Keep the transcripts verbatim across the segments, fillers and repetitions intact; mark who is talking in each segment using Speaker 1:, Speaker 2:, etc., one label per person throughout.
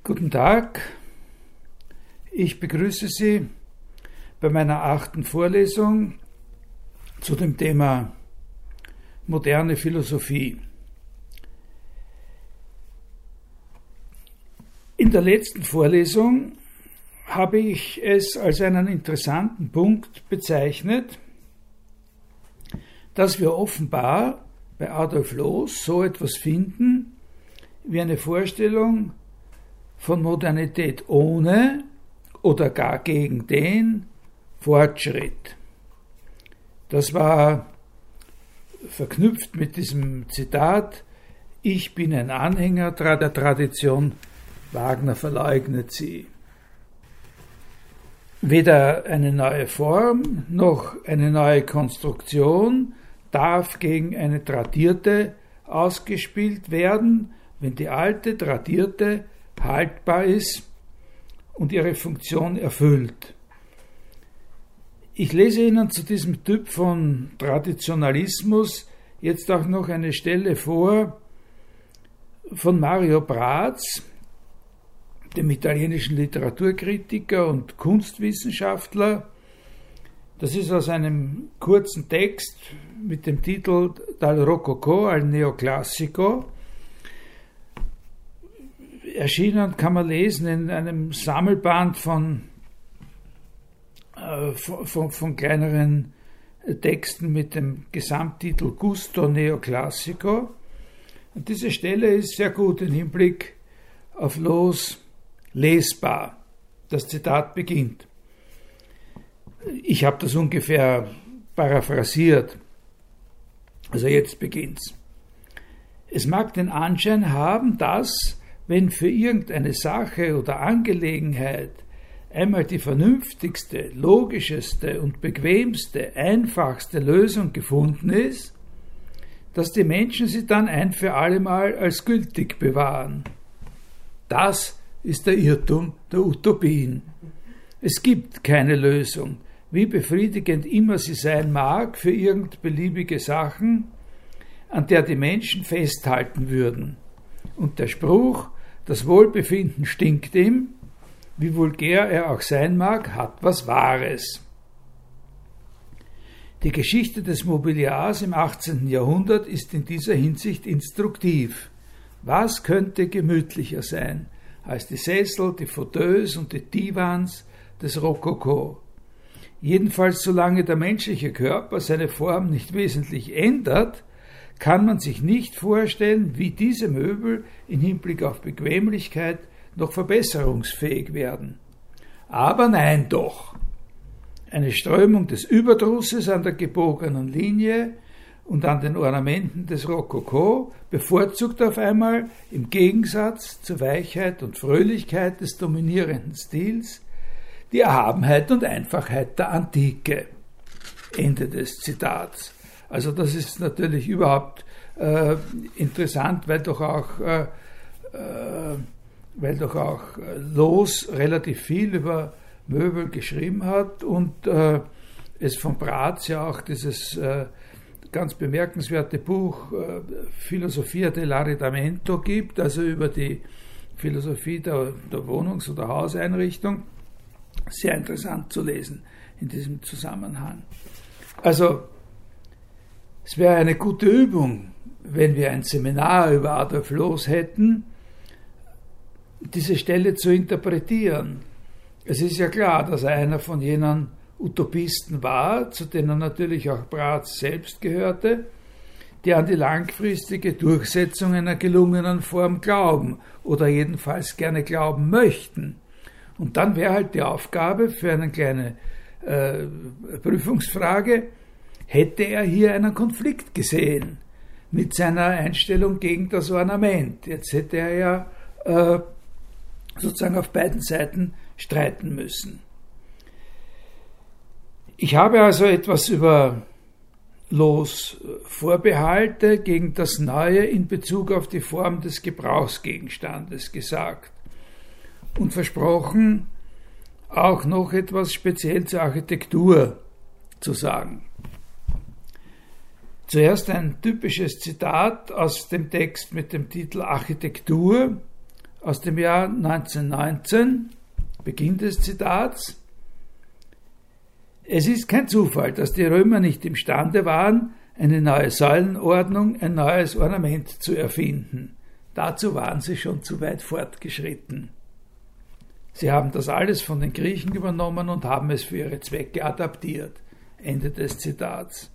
Speaker 1: Guten Tag, ich begrüße Sie bei meiner achten Vorlesung zu dem Thema moderne Philosophie. In der letzten Vorlesung habe ich es als einen interessanten Punkt bezeichnet, dass wir offenbar bei Adolf Loos so etwas finden wie eine Vorstellung von Modernität ohne oder gar gegen den Fortschritt. Das war verknüpft mit diesem Zitat: Ich bin ein Anhänger der Tradition, Wagner verleugnet sie. Weder eine neue Form noch eine neue Konstruktion darf gegen eine tradierte ausgespielt werden, wenn die alte tradierte haltbar ist und ihre Funktion erfüllt. Ich lese Ihnen zu diesem Typ von Traditionalismus jetzt auch noch eine Stelle vor von Mario Braz, dem italienischen Literaturkritiker und Kunstwissenschaftler. Das ist aus einem kurzen Text mit dem Titel Dal Rococò al Neoclassico. Erschienen kann man lesen in einem Sammelband von, äh, von, von, von kleineren Texten mit dem Gesamttitel Gusto Neoclassico. Und diese Stelle ist sehr gut im Hinblick auf Loos lesbar. Das Zitat beginnt. Ich habe das ungefähr paraphrasiert. Also jetzt beginnt's. Es mag den Anschein haben, dass, wenn für irgendeine Sache oder Angelegenheit einmal die vernünftigste, logischste und bequemste, einfachste Lösung gefunden ist, dass die Menschen sie dann ein für allemal als gültig bewahren. Das ist der Irrtum der Utopien. Es gibt keine Lösung, wie befriedigend immer sie sein mag, für irgend beliebige Sachen, an der die Menschen festhalten würden. Und der Spruch, das Wohlbefinden stinkt ihm, wie vulgär er auch sein mag, hat was Wahres. Die Geschichte des Mobiliars im achtzehnten Jahrhundert ist in dieser Hinsicht instruktiv. Was könnte gemütlicher sein als die Sessel, die Fauteuils und die Divans des Rokoko? Jedenfalls solange der menschliche Körper seine Form nicht wesentlich ändert, kann man sich nicht vorstellen, wie diese Möbel in Hinblick auf Bequemlichkeit noch verbesserungsfähig werden. Aber nein doch. Eine Strömung des Überdrusses an der gebogenen Linie und an den Ornamenten des Rokoko bevorzugt auf einmal im Gegensatz zur Weichheit und Fröhlichkeit des dominierenden Stils die Erhabenheit und Einfachheit der Antike. Ende des Zitats. Also das ist natürlich überhaupt äh, interessant, weil doch auch, äh, äh, weil doch auch Loos relativ viel über Möbel geschrieben hat und äh, es von Braz ja auch dieses äh, ganz bemerkenswerte Buch äh, Philosophia dell'Arredamento gibt, also über die Philosophie der, der Wohnungs- oder Hauseinrichtung. Sehr interessant zu lesen in diesem Zusammenhang. Also es wäre eine gute Übung, wenn wir ein Seminar über Adolf Loos hätten, diese Stelle zu interpretieren. Es ist ja klar, dass er einer von jenen Utopisten war, zu denen natürlich auch Braz selbst gehörte, die an die langfristige Durchsetzung einer gelungenen Form glauben oder jedenfalls gerne glauben möchten. Und dann wäre halt die Aufgabe für eine kleine äh, Prüfungsfrage: Hätte er hier einen Konflikt gesehen mit seiner Einstellung gegen das Ornament? Jetzt hätte er ja äh, sozusagen auf beiden Seiten streiten müssen. Ich habe also etwas über Loos Vorbehalte gegen das Neue in Bezug auf die Form des Gebrauchsgegenstandes gesagt und versprochen, auch noch etwas speziell zur Architektur zu sagen. Zuerst ein typisches Zitat aus dem Text mit dem Titel Architektur aus dem Jahr neunzehnhundertneunzehn, Beginn des Zitats: Es ist kein Zufall, dass die Römer nicht imstande waren, eine neue Säulenordnung, ein neues Ornament zu erfinden. Dazu waren sie schon zu weit fortgeschritten. Sie haben das alles von den Griechen übernommen und haben es für ihre Zwecke adaptiert. Ende des Zitats.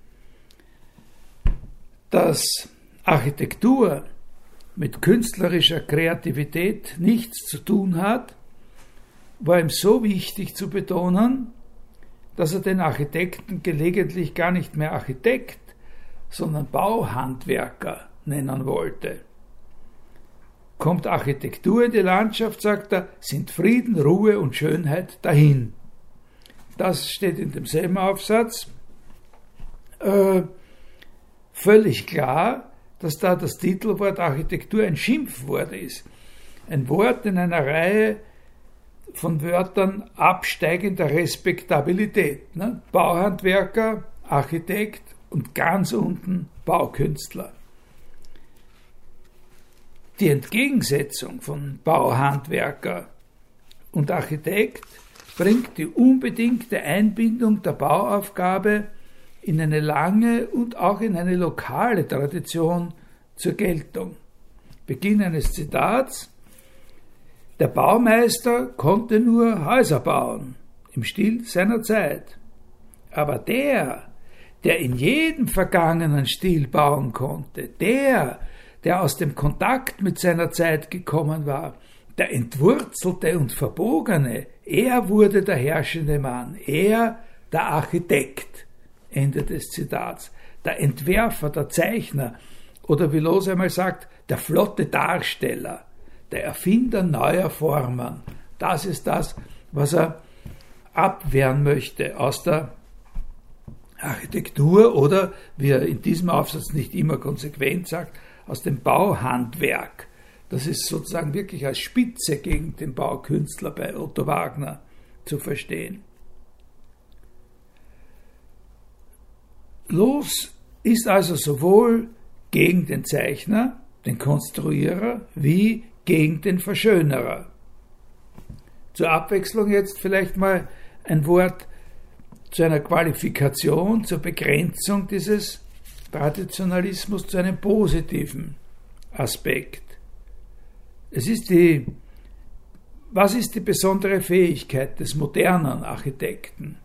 Speaker 1: Dass Architektur mit künstlerischer Kreativität nichts zu tun hat, war ihm so wichtig zu betonen, dass er den Architekten gelegentlich gar nicht mehr Architekt, sondern Bauhandwerker nennen wollte. Kommt Architektur in die Landschaft, sagt er, sind Frieden, Ruhe und Schönheit dahin. Das steht in demselben Aufsatz. Äh, völlig klar, dass da das Titelwort Architektur ein Schimpfwort ist. Ein Wort in einer Reihe von Wörtern absteigender Respektabilität. Ne? Bauhandwerker, Architekt und ganz unten Baukünstler. Die Entgegensetzung von Bauhandwerker und Architekt bringt die unbedingte Einbindung der Bauaufgabe in eine lange und auch in eine lokale Tradition zur Geltung. Beginn eines Zitats: Der Baumeister konnte nur Häuser bauen, im Stil seiner Zeit. Aber der, der in jedem vergangenen Stil bauen konnte, der, der aus dem Kontakt mit seiner Zeit gekommen war, der Entwurzelte und Verbogene, er wurde der herrschende Mann, er der Architekt. Ende des Zitats. Der Entwerfer, der Zeichner oder wie Loos einmal sagt, der flotte Darsteller, der Erfinder neuer Formen. Das ist das, was er abwehren möchte aus der Architektur oder, wie er in diesem Aufsatz nicht immer konsequent sagt, aus dem Bauhandwerk. Das ist sozusagen wirklich als Spitze gegen den Baukünstler bei Otto Wagner zu verstehen. Loos ist also sowohl gegen den Zeichner, den Konstruierer, wie gegen den Verschönerer. Zur Abwechslung jetzt vielleicht mal ein Wort zu einer Qualifikation, zur Begrenzung dieses Traditionalismus, zu einem positiven Aspekt. Es ist die, was ist die besondere Fähigkeit des modernen Architekten?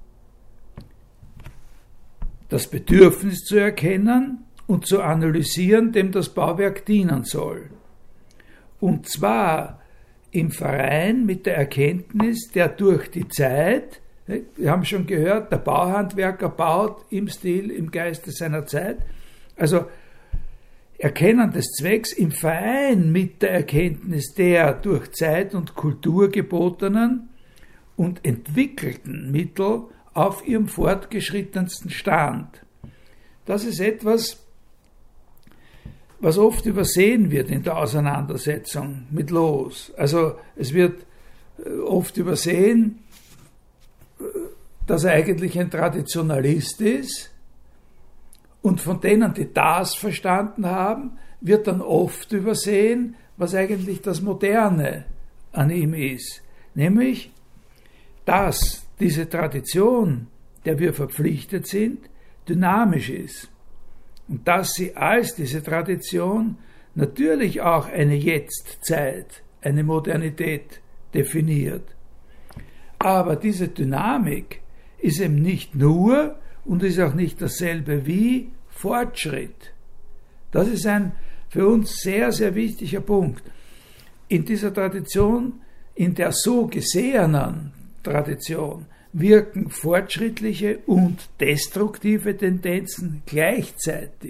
Speaker 1: Das Bedürfnis zu erkennen und zu analysieren, dem das Bauwerk dienen soll. Und zwar im Verein mit der Erkenntnis, der durch die Zeit, wir haben schon gehört, der Bauhandwerker baut im Stil, im Geiste seiner Zeit, also Erkennen des Zwecks im Verein mit der Erkenntnis der durch Zeit und Kultur gebotenen und entwickelten Mittel auf ihrem fortgeschrittensten Stand. Das ist etwas, was oft übersehen wird in der Auseinandersetzung mit Loos. Also es wird oft übersehen, dass er eigentlich ein Traditionalist ist, und von denen, die das verstanden haben, wird dann oft übersehen, was eigentlich das Moderne an ihm ist. Nämlich, dass diese Tradition, der wir verpflichtet sind, dynamisch ist. Und dass sie als diese Tradition natürlich auch eine Jetztzeit, eine Modernität definiert. Aber diese Dynamik ist eben nicht nur und ist auch nicht dasselbe wie Fortschritt. Das ist ein für uns sehr, sehr wichtiger Punkt. In dieser Tradition, in der so gesehenen Tradition, wirken fortschrittliche und destruktive Tendenzen gleichzeitig.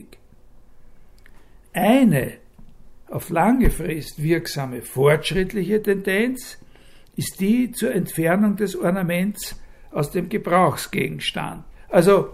Speaker 1: Eine auf lange Frist wirksame fortschrittliche Tendenz ist die zur Entfernung des Ornaments aus dem Gebrauchsgegenstand. Also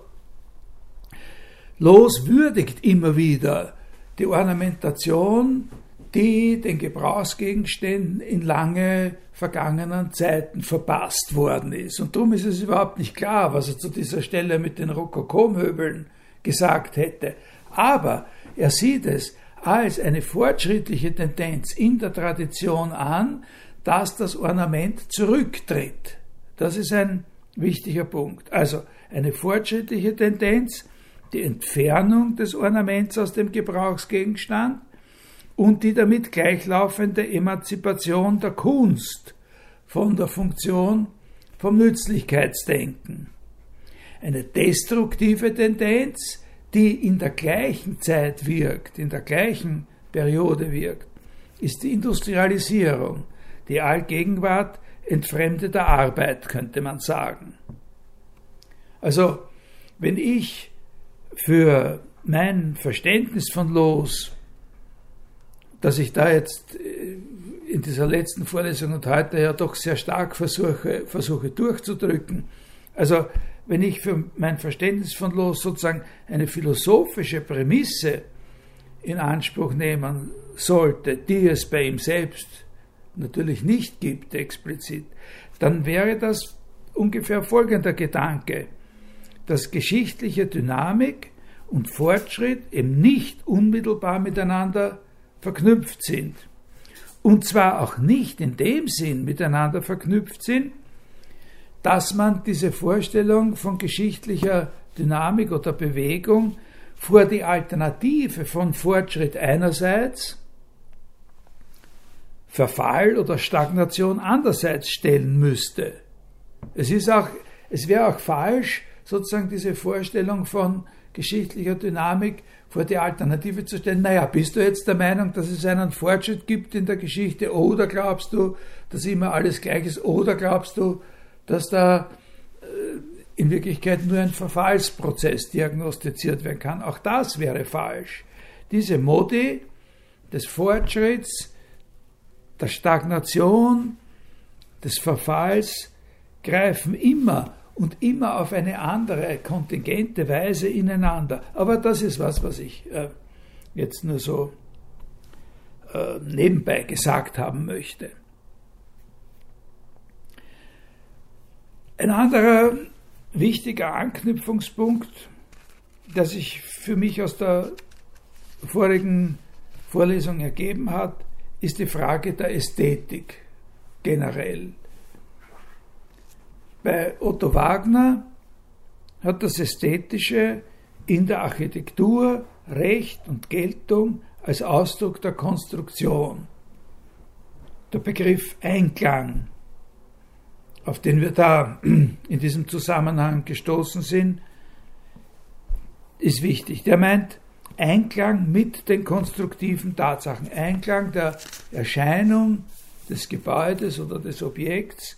Speaker 1: Loos würdigt immer wieder die Ornamentation, die den Gebrauchsgegenständen in lange vergangenen Zeiten verpasst worden ist. Und darum ist es überhaupt nicht klar, was er zu dieser Stelle mit den Rokoko-Möbeln gesagt hätte. Aber er sieht es als eine fortschrittliche Tendenz in der Tradition an, dass das Ornament zurücktritt. Das ist ein wichtiger Punkt. Also eine fortschrittliche Tendenz, die Entfernung des Ornaments aus dem Gebrauchsgegenstand und die damit gleichlaufende Emanzipation der Kunst von der Funktion, vom Nützlichkeitsdenken. Eine destruktive Tendenz, die in der gleichen Zeit wirkt, in der gleichen Periode wirkt, ist die Industrialisierung, die Allgegenwart entfremdeter Arbeit, könnte man sagen. Also, wenn ich für mein Verständnis von Loos, das ich da jetzt in dieser letzten Vorlesung und heute ja doch sehr stark versuche, versuche durchzudrücken, also wenn ich für mein Verständnis von Loos sozusagen eine philosophische Prämisse in Anspruch nehmen sollte, die es bei ihm selbst natürlich nicht gibt, explizit, dann wäre das ungefähr folgender Gedanke, dass geschichtliche Dynamik und Fortschritt eben nicht unmittelbar miteinander verknüpft sind. Und zwar auch nicht in dem Sinn miteinander verknüpft sind, dass man diese Vorstellung von geschichtlicher Dynamik oder Bewegung vor die Alternative von Fortschritt einerseits, Verfall oder Stagnation andererseits stellen müsste. Es ist auch, es wäre auch falsch, sozusagen diese Vorstellung von geschichtlicher Dynamik vor die Alternative zu stellen. Naja, bist du jetzt der Meinung, dass es einen Fortschritt gibt in der Geschichte, oder glaubst du, dass immer alles gleich ist, oder glaubst du, dass da in Wirklichkeit nur ein Verfallsprozess diagnostiziert werden kann? Auch das wäre falsch. Diese Modi des Fortschritts, der Stagnation, des Verfalls greifen immer und immer auf eine andere, kontingente Weise ineinander. Aber das ist was, was ich äh, jetzt nur so äh, nebenbei gesagt haben möchte. Ein anderer wichtiger Anknüpfungspunkt, der sich für mich aus der vorigen Vorlesung ergeben hat, ist die Frage der Ästhetik generell. Bei Otto Wagner hat das Ästhetische in der Architektur Recht und Geltung als Ausdruck der Konstruktion. Der Begriff Einklang, auf den wir da in diesem Zusammenhang gestoßen sind, ist wichtig. Der meint Einklang mit den konstruktiven Tatsachen, Einklang der Erscheinung des Gebäudes oder des Objekts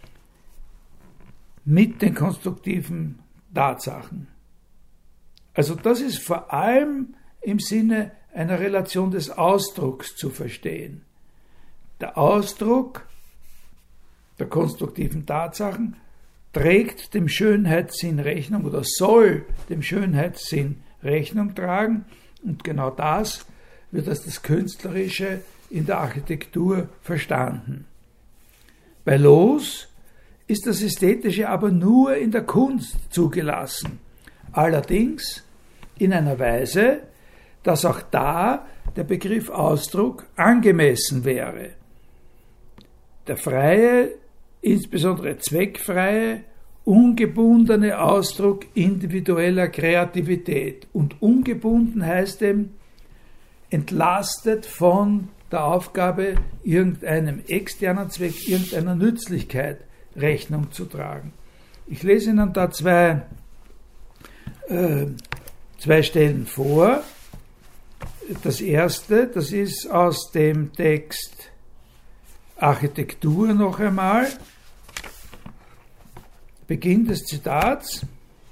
Speaker 1: mit den konstruktiven Tatsachen. Also das ist vor allem im Sinne einer Relation des Ausdrucks zu verstehen. Der Ausdruck der konstruktiven Tatsachen trägt dem Schönheitssinn Rechnung oder soll dem Schönheitssinn Rechnung tragen, und genau das wird als das Künstlerische in der Architektur verstanden. Bei Loos ist das Ästhetische aber nur in der Kunst zugelassen, allerdings in einer Weise, dass auch da der Begriff Ausdruck angemessen wäre. Der freie, insbesondere zweckfreie, ungebundene Ausdruck individueller Kreativität. Und ungebunden heißt eben entlastet von der Aufgabe, irgendeinem externen Zweck, irgendeiner Nützlichkeit Rechnung zu tragen. Ich lese Ihnen da zwei, äh, zwei Stellen vor. Das erste, das ist aus dem Text Architektur noch einmal. Beginn des Zitats: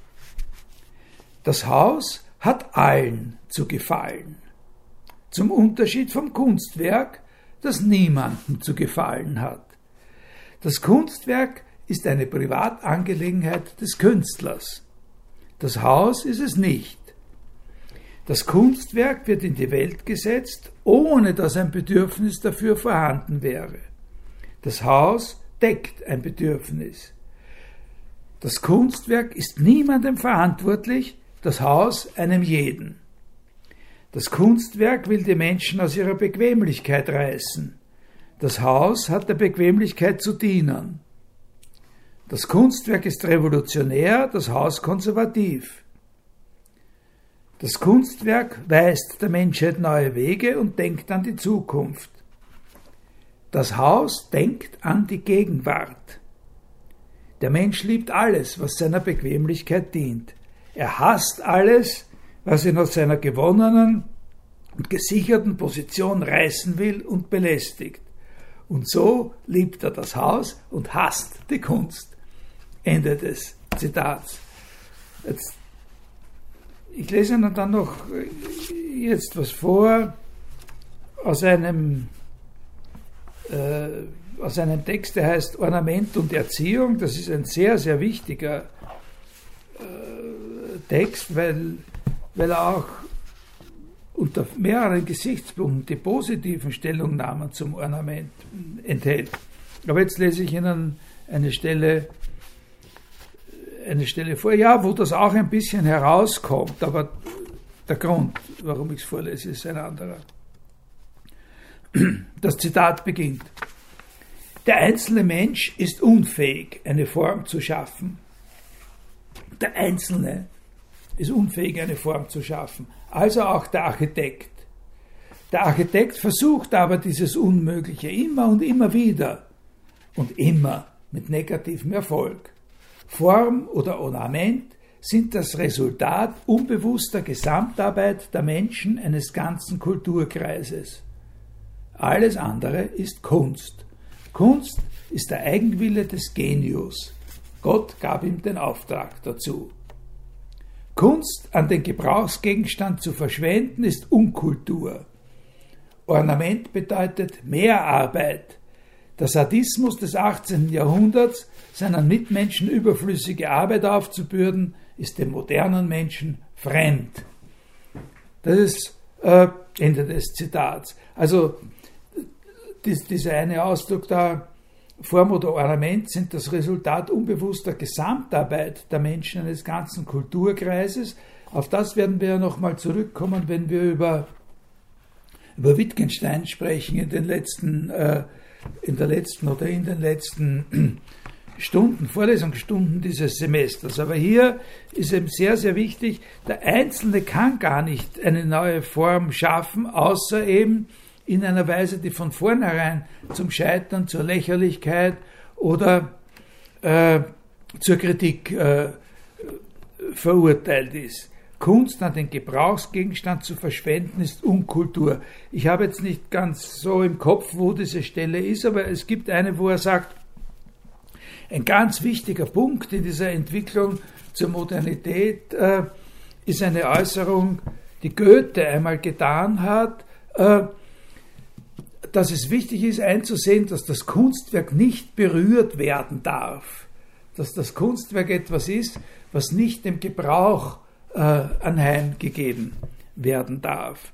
Speaker 1: Das Haus hat allen zu gefallen, zum Unterschied vom Kunstwerk, das niemandem zu gefallen hat. Das Kunstwerk ist eine Privatangelegenheit des Künstlers. Das Haus ist es nicht. Das Kunstwerk wird in die Welt gesetzt, ohne dass ein Bedürfnis dafür vorhanden wäre. Das Haus deckt ein Bedürfnis. Das Kunstwerk ist niemandem verantwortlich, das Haus einem jeden. Das Kunstwerk will die Menschen aus ihrer Bequemlichkeit reißen. Das Haus hat der Bequemlichkeit zu dienen. Das Kunstwerk ist revolutionär, das Haus konservativ. Das Kunstwerk weist der Menschheit neue Wege und denkt an die Zukunft. Das Haus denkt an die Gegenwart. Der Mensch liebt alles, was seiner Bequemlichkeit dient. Er hasst alles, was ihn aus seiner gewonnenen und gesicherten Position reißen will und belästigt. Und so liebt er das Haus und hasst die Kunst. Ende des Zitats. Jetzt, ich lese Ihnen dann noch jetzt was vor aus einem, äh, aus einem Text, der heißt Ornament und Erziehung. Das ist ein sehr, sehr wichtiger äh, Text, weil, weil er auch unter mehreren Gesichtspunkten die positiven Stellungnahmen zum Ornament enthält. Aber jetzt lese ich Ihnen eine Stelle, eine Stelle vor, ja, wo das auch ein bisschen herauskommt, aber der Grund, warum ich es vorlese, ist ein anderer. Das Zitat beginnt: Der einzelne Mensch ist unfähig, eine Form zu schaffen. Der Einzelne ist unfähig, eine Form zu schaffen, also auch der Architekt. Der Architekt versucht aber dieses Unmögliche immer und immer wieder und immer mit negativem Erfolg. Form oder Ornament sind das Resultat unbewusster Gesamtarbeit der Menschen eines ganzen Kulturkreises. Alles andere ist Kunst. Kunst ist der Eigenwille des Genius. Gott gab ihm den Auftrag dazu. Kunst an den Gebrauchsgegenstand zu verschwenden ist Unkultur. Ornament bedeutet Mehrarbeit. Der Sadismus des achtzehnten Jahrhunderts, seinen Mitmenschen überflüssige Arbeit aufzubürden, ist dem modernen Menschen fremd. Das ist äh, Ende des Zitats. Also dies, dieser eine Ausdruck da, Form oder Ornament, sind das Resultat unbewusster Gesamtarbeit der Menschen eines ganzen Kulturkreises. Auf das werden wir ja nochmal zurückkommen, wenn wir über, über Wittgenstein sprechen in den letzten, äh, in der letzten oder in den letzten Stunden, Vorlesungsstunden dieses Semesters. Aber hier ist eben sehr, sehr wichtig, der Einzelne kann gar nicht eine neue Form schaffen, außer eben in einer Weise, die von vornherein zum Scheitern, zur Lächerlichkeit oder äh, zur Kritik äh, verurteilt ist. Kunst an den Gebrauchsgegenstand zu verschwenden, ist Unkultur. Ich habe jetzt nicht ganz so im Kopf, wo diese Stelle ist, aber es gibt eine, wo er sagt, ein ganz wichtiger Punkt in dieser Entwicklung zur Modernität äh, ist eine Äußerung, die Goethe einmal getan hat, äh, dass es wichtig ist einzusehen, dass das Kunstwerk nicht berührt werden darf. Dass das Kunstwerk etwas ist, was nicht dem Gebrauch äh, anheimgegeben werden darf.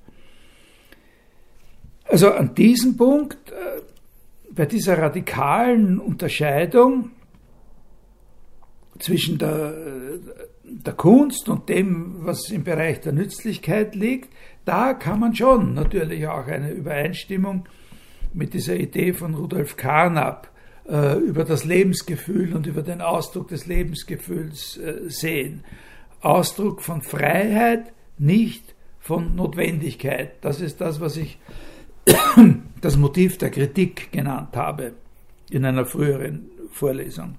Speaker 1: Also an diesem Punkt, äh, bei dieser radikalen Unterscheidung zwischen der, der Kunst und dem, was im Bereich der Nützlichkeit liegt, da kann man schon natürlich auch eine Übereinstimmung mit dieser Idee von Rudolf Carnap äh, über das Lebensgefühl und über den Ausdruck des Lebensgefühls äh, sehen. Ausdruck von Freiheit, nicht von Notwendigkeit. Das ist das, was ich das Motiv der Kritik genannt habe in einer früheren Vorlesung.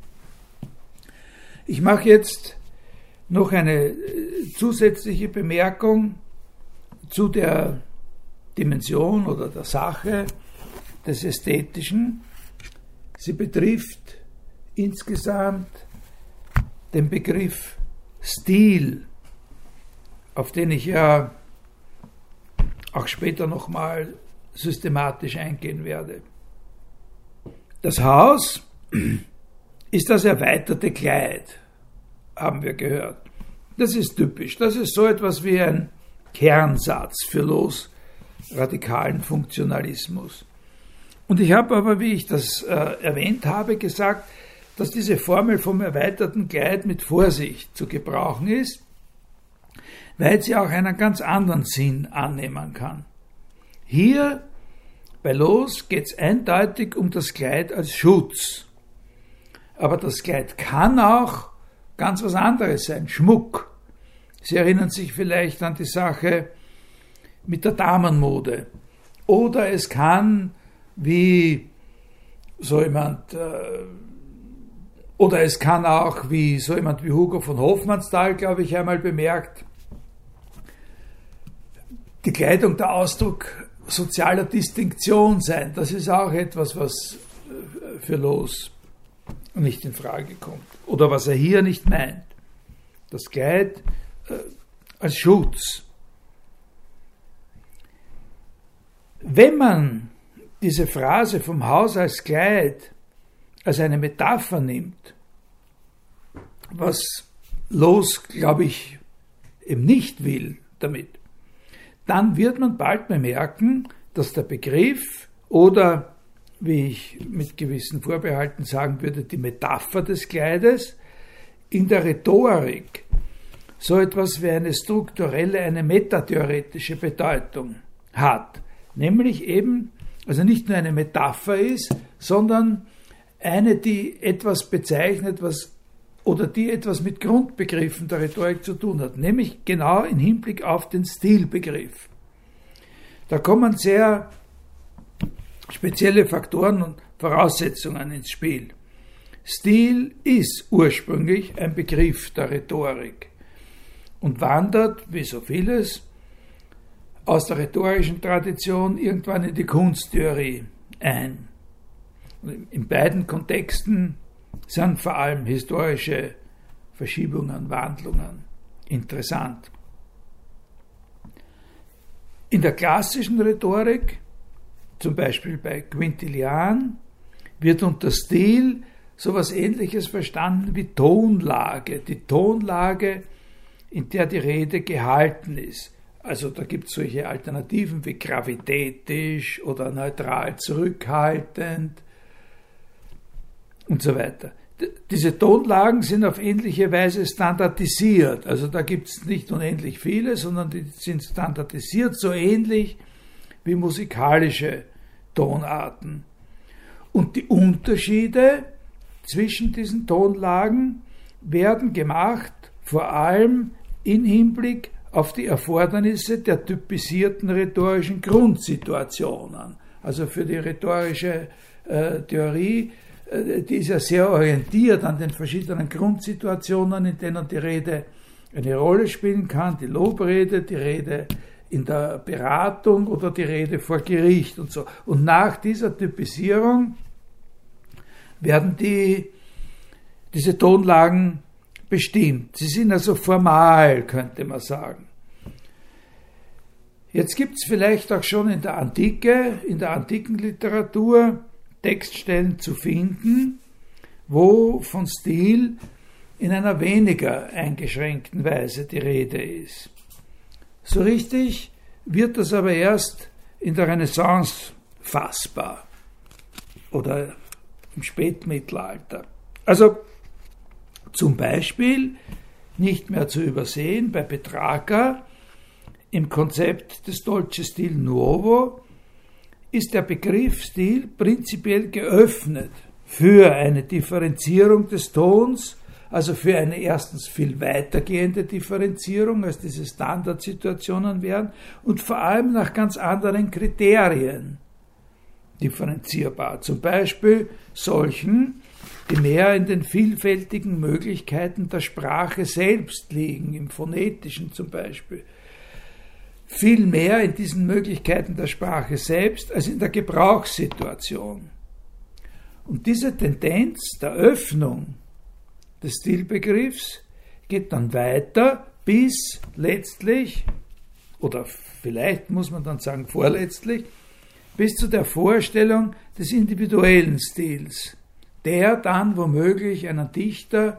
Speaker 1: Ich mache jetzt noch eine zusätzliche Bemerkung zu der Dimension oder der Sache des Ästhetischen. Sie betrifft insgesamt den Begriff Stil, auf den ich ja auch später nochmal systematisch eingehen werde. Das Haus ist das erweiterte Kleid, haben wir gehört. Das ist typisch. Das ist so etwas wie ein Kernsatz für losradikalen Funktionalismus. Und ich habe aber, wie ich das äh, erwähnt habe, gesagt, dass diese Formel vom erweiterten Kleid mit Vorsicht zu gebrauchen ist, weil sie auch einen ganz anderen Sinn annehmen kann. Hier bei Loos geht es eindeutig um das Kleid als Schutz. Aber das Kleid kann auch ganz was anderes sein, Schmuck. Sie erinnern sich vielleicht an die Sache mit der Damenmode. Oder es kann, wie so jemand, äh, oder es kann auch, wie so jemand wie Hugo von Hofmannsthal, glaube ich, einmal bemerkt, die Kleidung der Ausdruck sozialer Distinktion sein. Das ist auch etwas, was für Loos nicht in Frage kommt. Oder was er hier nicht meint. Das Kleid äh, als Schutz. Wenn man diese Phrase vom Haus als Kleid als eine Metapher nimmt, was Loos, glaube ich, eben nicht will damit, dann wird man bald bemerken, dass der Begriff oder, wie ich mit gewissen Vorbehalten sagen würde, die Metapher des Kleides in der Rhetorik so etwas wie eine strukturelle, eine metatheoretische Bedeutung hat. Nämlich eben, also nicht nur eine Metapher ist, sondern eine, die etwas bezeichnet, was oder die etwas mit Grundbegriffen der Rhetorik zu tun hat, nämlich genau im Hinblick auf den Stilbegriff. Da kommen sehr spezielle Faktoren und Voraussetzungen ins Spiel. Stil ist ursprünglich ein Begriff der Rhetorik und wandert, wie so vieles, aus der rhetorischen Tradition irgendwann in die Kunsttheorie ein. In beiden Kontexten sind vor allem historische Verschiebungen, Wandlungen interessant. In der klassischen Rhetorik, zum Beispiel bei Quintilian, wird unter Stil sowas Ähnliches verstanden wie Tonlage, die Tonlage, in der die Rede gehalten ist. Also da gibt es solche Alternativen wie gravitätisch oder neutral zurückhaltend und so weiter. Diese Tonlagen sind auf ähnliche Weise standardisiert. Also da gibt es nicht unendlich viele, sondern die sind standardisiert, so ähnlich wie musikalische Tonarten. Und die Unterschiede zwischen diesen Tonlagen werden gemacht, vor allem im Hinblick auf die Erfordernisse der typisierten rhetorischen Grundsituationen. Also für die rhetorische äh, Theorie, äh, die ist ja sehr orientiert an den verschiedenen Grundsituationen, in denen die Rede eine Rolle spielen kann, die Lobrede, die Rede in der Beratung oder die Rede vor Gericht und so. Und nach dieser Typisierung werden die, diese Tonlagen bestimmt. Sie sind also formal, könnte man sagen. Jetzt gibt es vielleicht auch schon in der Antike, in der antiken Literatur Textstellen zu finden, wo von Stil in einer weniger eingeschränkten Weise die Rede ist. So richtig wird das aber erst in der Renaissance fassbar oder im Spätmittelalter. Also zum Beispiel nicht mehr zu übersehen bei Petrarca im Konzept des Dolce Stil Nuovo ist der Begriff Stil prinzipiell geöffnet für eine Differenzierung des Tons, also für eine erstens viel weitergehende Differenzierung, als diese Standardsituationen wären, und vor allem nach ganz anderen Kriterien differenzierbar. Zum Beispiel solchen, die mehr in den vielfältigen Möglichkeiten der Sprache selbst liegen, im Phonetischen zum Beispiel. Viel mehr in diesen Möglichkeiten der Sprache selbst als in der Gebrauchssituation. Und diese Tendenz der Öffnung des Stilbegriffs geht dann weiter bis letztlich, oder vielleicht muss man dann sagen vorletztlich, bis zu der Vorstellung des individuellen Stils, der dann womöglich einen Dichter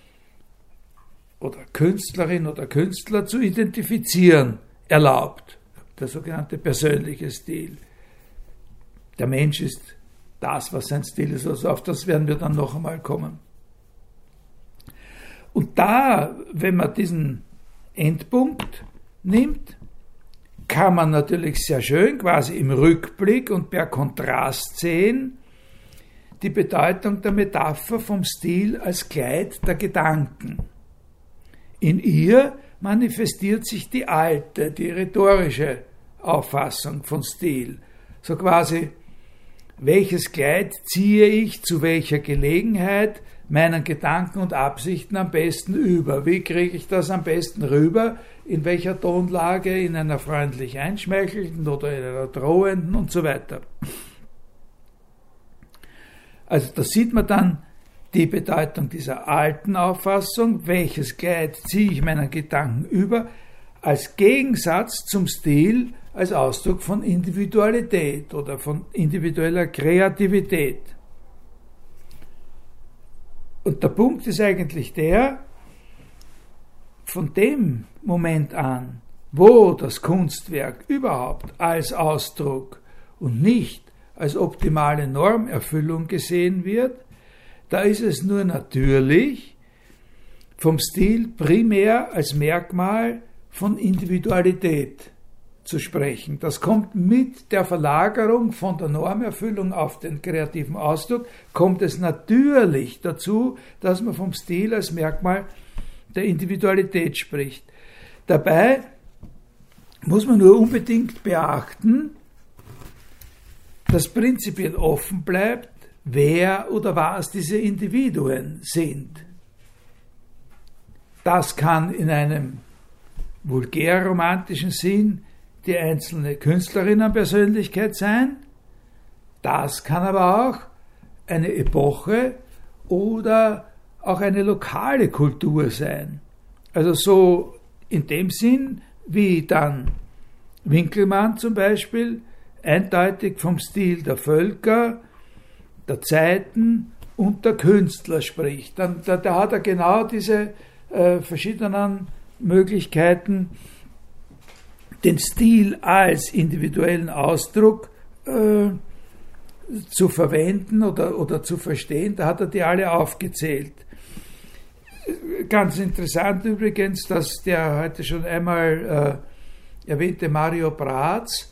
Speaker 1: oder Künstlerin oder Künstler zu identifizieren erlaubt, der sogenannte persönliche Stil. Der Mensch ist das, was sein Stil ist, also auf das werden wir dann noch einmal kommen. Und da, wenn man diesen Endpunkt nimmt, kann man natürlich sehr schön quasi im Rückblick und per Kontrast sehen, die Bedeutung der Metapher vom Stil als Kleid der Gedanken. In ihr manifestiert sich die alte, die rhetorische Auffassung von Stil. So quasi, welches Kleid ziehe ich zu welcher Gelegenheit meinen Gedanken und Absichten am besten über? Wie kriege ich das am besten rüber? In welcher Tonlage? In einer freundlich einschmeichelnden oder in einer drohenden und so weiter. Also da sieht man dann die Bedeutung dieser alten Auffassung, welches Kleid ziehe ich meinen Gedanken über, als Gegensatz zum Stil, als Ausdruck von Individualität oder von individueller Kreativität. Und der Punkt ist eigentlich der, von dem Moment an, wo das Kunstwerk überhaupt als Ausdruck und nicht als optimale Normerfüllung gesehen wird, da ist es nur natürlich, vom Stil primär als Merkmal von Individualität zu sprechen. Das kommt mit der Verlagerung von der Normerfüllung auf den kreativen Ausdruck, kommt es natürlich dazu, dass man vom Stil als Merkmal der Individualität spricht. Dabei muss man nur unbedingt beachten, dass prinzipiell offen bleibt, wer oder was diese Individuen sind. Das kann in einem vulgär-romantischen Sinn die einzelne Künstlerinnenpersönlichkeit sein, das kann aber auch eine Epoche oder auch eine lokale Kultur sein. Also so in dem Sinn, wie dann Winckelmann zum Beispiel eindeutig vom Stil der Völker, der Zeiten und der Künstler spricht. Dann, da, da hat er genau diese äh, verschiedenen Möglichkeiten, den Stil als individuellen Ausdruck äh, zu verwenden oder, oder zu verstehen. Da hat er die alle aufgezählt. Ganz interessant übrigens, dass der heute schon einmal äh, erwähnte Mario Braz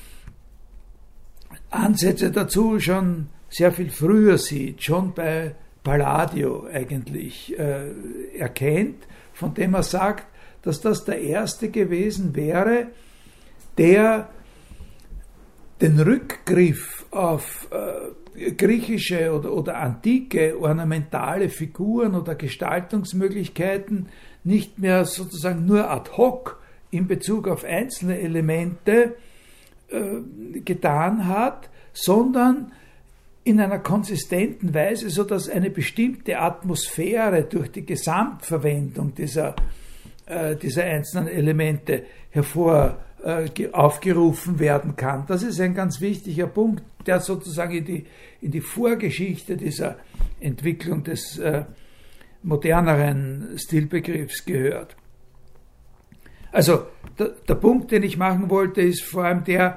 Speaker 1: Ansätze dazu schon sehr viel früher sieht, schon bei Palladio eigentlich äh, erkennt, von dem er sagt, dass das der erste gewesen wäre, der den Rückgriff auf äh, griechische oder, oder antike ornamentale Figuren oder Gestaltungsmöglichkeiten nicht mehr sozusagen nur ad hoc in Bezug auf einzelne Elemente äh, getan hat, sondern in einer konsistenten Weise, sodass eine bestimmte Atmosphäre durch die Gesamtverwendung dieser, äh, dieser einzelnen Elemente hervor äh, aufgerufen werden kann. Das ist ein ganz wichtiger Punkt, der sozusagen in die, in die Vorgeschichte dieser Entwicklung des äh, moderneren Stilbegriffs gehört. Also der, der Punkt, den ich machen wollte, ist vor allem der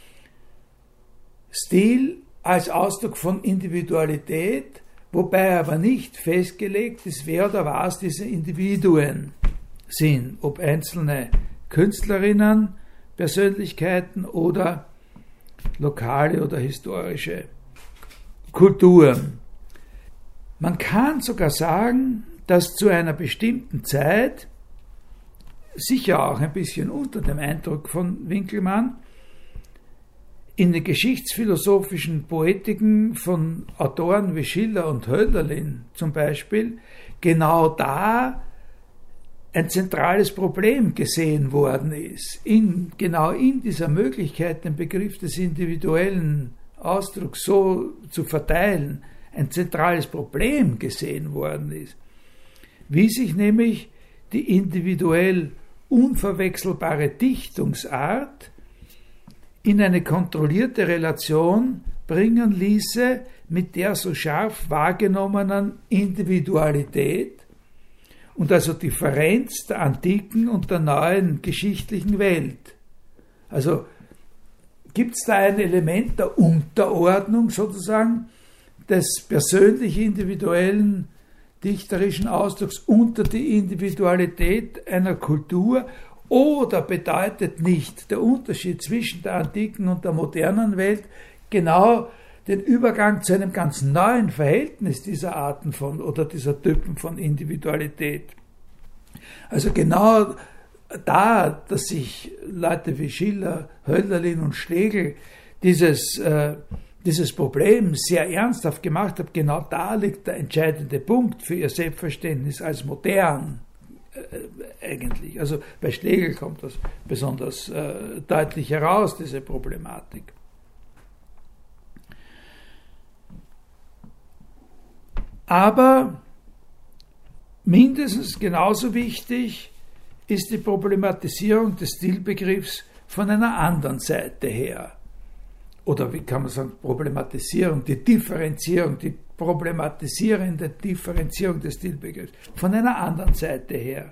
Speaker 1: Stil als Ausdruck von Individualität, wobei aber nicht festgelegt ist, wer oder was diese Individuen sind, ob einzelne Künstlerinnen, Persönlichkeiten oder lokale oder historische Kulturen. Man kann sogar sagen, dass zu einer bestimmten Zeit, sicher auch ein bisschen unter dem Eindruck von Winckelmann, in den geschichtsphilosophischen Poetiken von Autoren wie Schiller und Hölderlin zum Beispiel genau da ein zentrales Problem gesehen worden ist. In, genau in dieser Möglichkeit, den Begriff des individuellen Ausdrucks so zu verteilen, ein zentrales Problem gesehen worden ist. Wie sich nämlich die individuell unverwechselbare Dichtungsart in eine kontrollierte Relation bringen ließe mit der so scharf wahrgenommenen Individualität und also Differenz der antiken und der neuen geschichtlichen Welt. Also gibt es da ein Element der Unterordnung sozusagen des persönlich Individuellen dichterischen Ausdrucks unter die Individualität einer Kultur, oder bedeutet nicht der Unterschied zwischen der antiken und der modernen Welt genau den Übergang zu einem ganz neuen Verhältnis dieser Arten von oder dieser Typen von Individualität? Also genau da, dass sich Leute wie Schiller, Hölderlin und Schlegel dieses, äh, dieses Problem sehr ernsthaft gemacht haben, genau da liegt der entscheidende Punkt für ihr Selbstverständnis als modern. Eigentlich. Also bei Schlegel kommt das besonders äh, deutlich heraus, diese Problematik. Aber mindestens genauso wichtig ist die Problematisierung des Stilbegriffs von einer anderen Seite her. Oder wie kann man sagen, Problematisierung, die Differenzierung, die problematisierende Differenzierung des Stilbegriffs von einer anderen Seite her.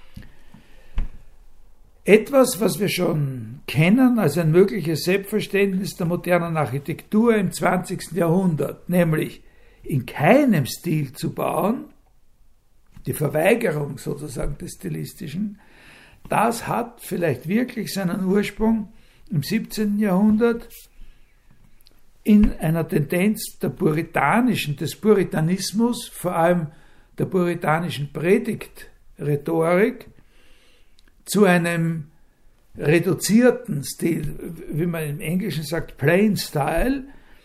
Speaker 1: Etwas, was wir schon kennen als ein mögliches Selbstverständnis der modernen Architektur im zwanzigsten Jahrhundert, nämlich in keinem Stil zu bauen, die Verweigerung sozusagen des Stilistischen, das hat vielleicht wirklich seinen Ursprung im siebzehnten Jahrhundert in einer Tendenz der puritanischen, des Puritanismus, vor allem der puritanischen Predigtrhetorik, zu einem reduzierten Stil, wie man im Englischen sagt, plain style,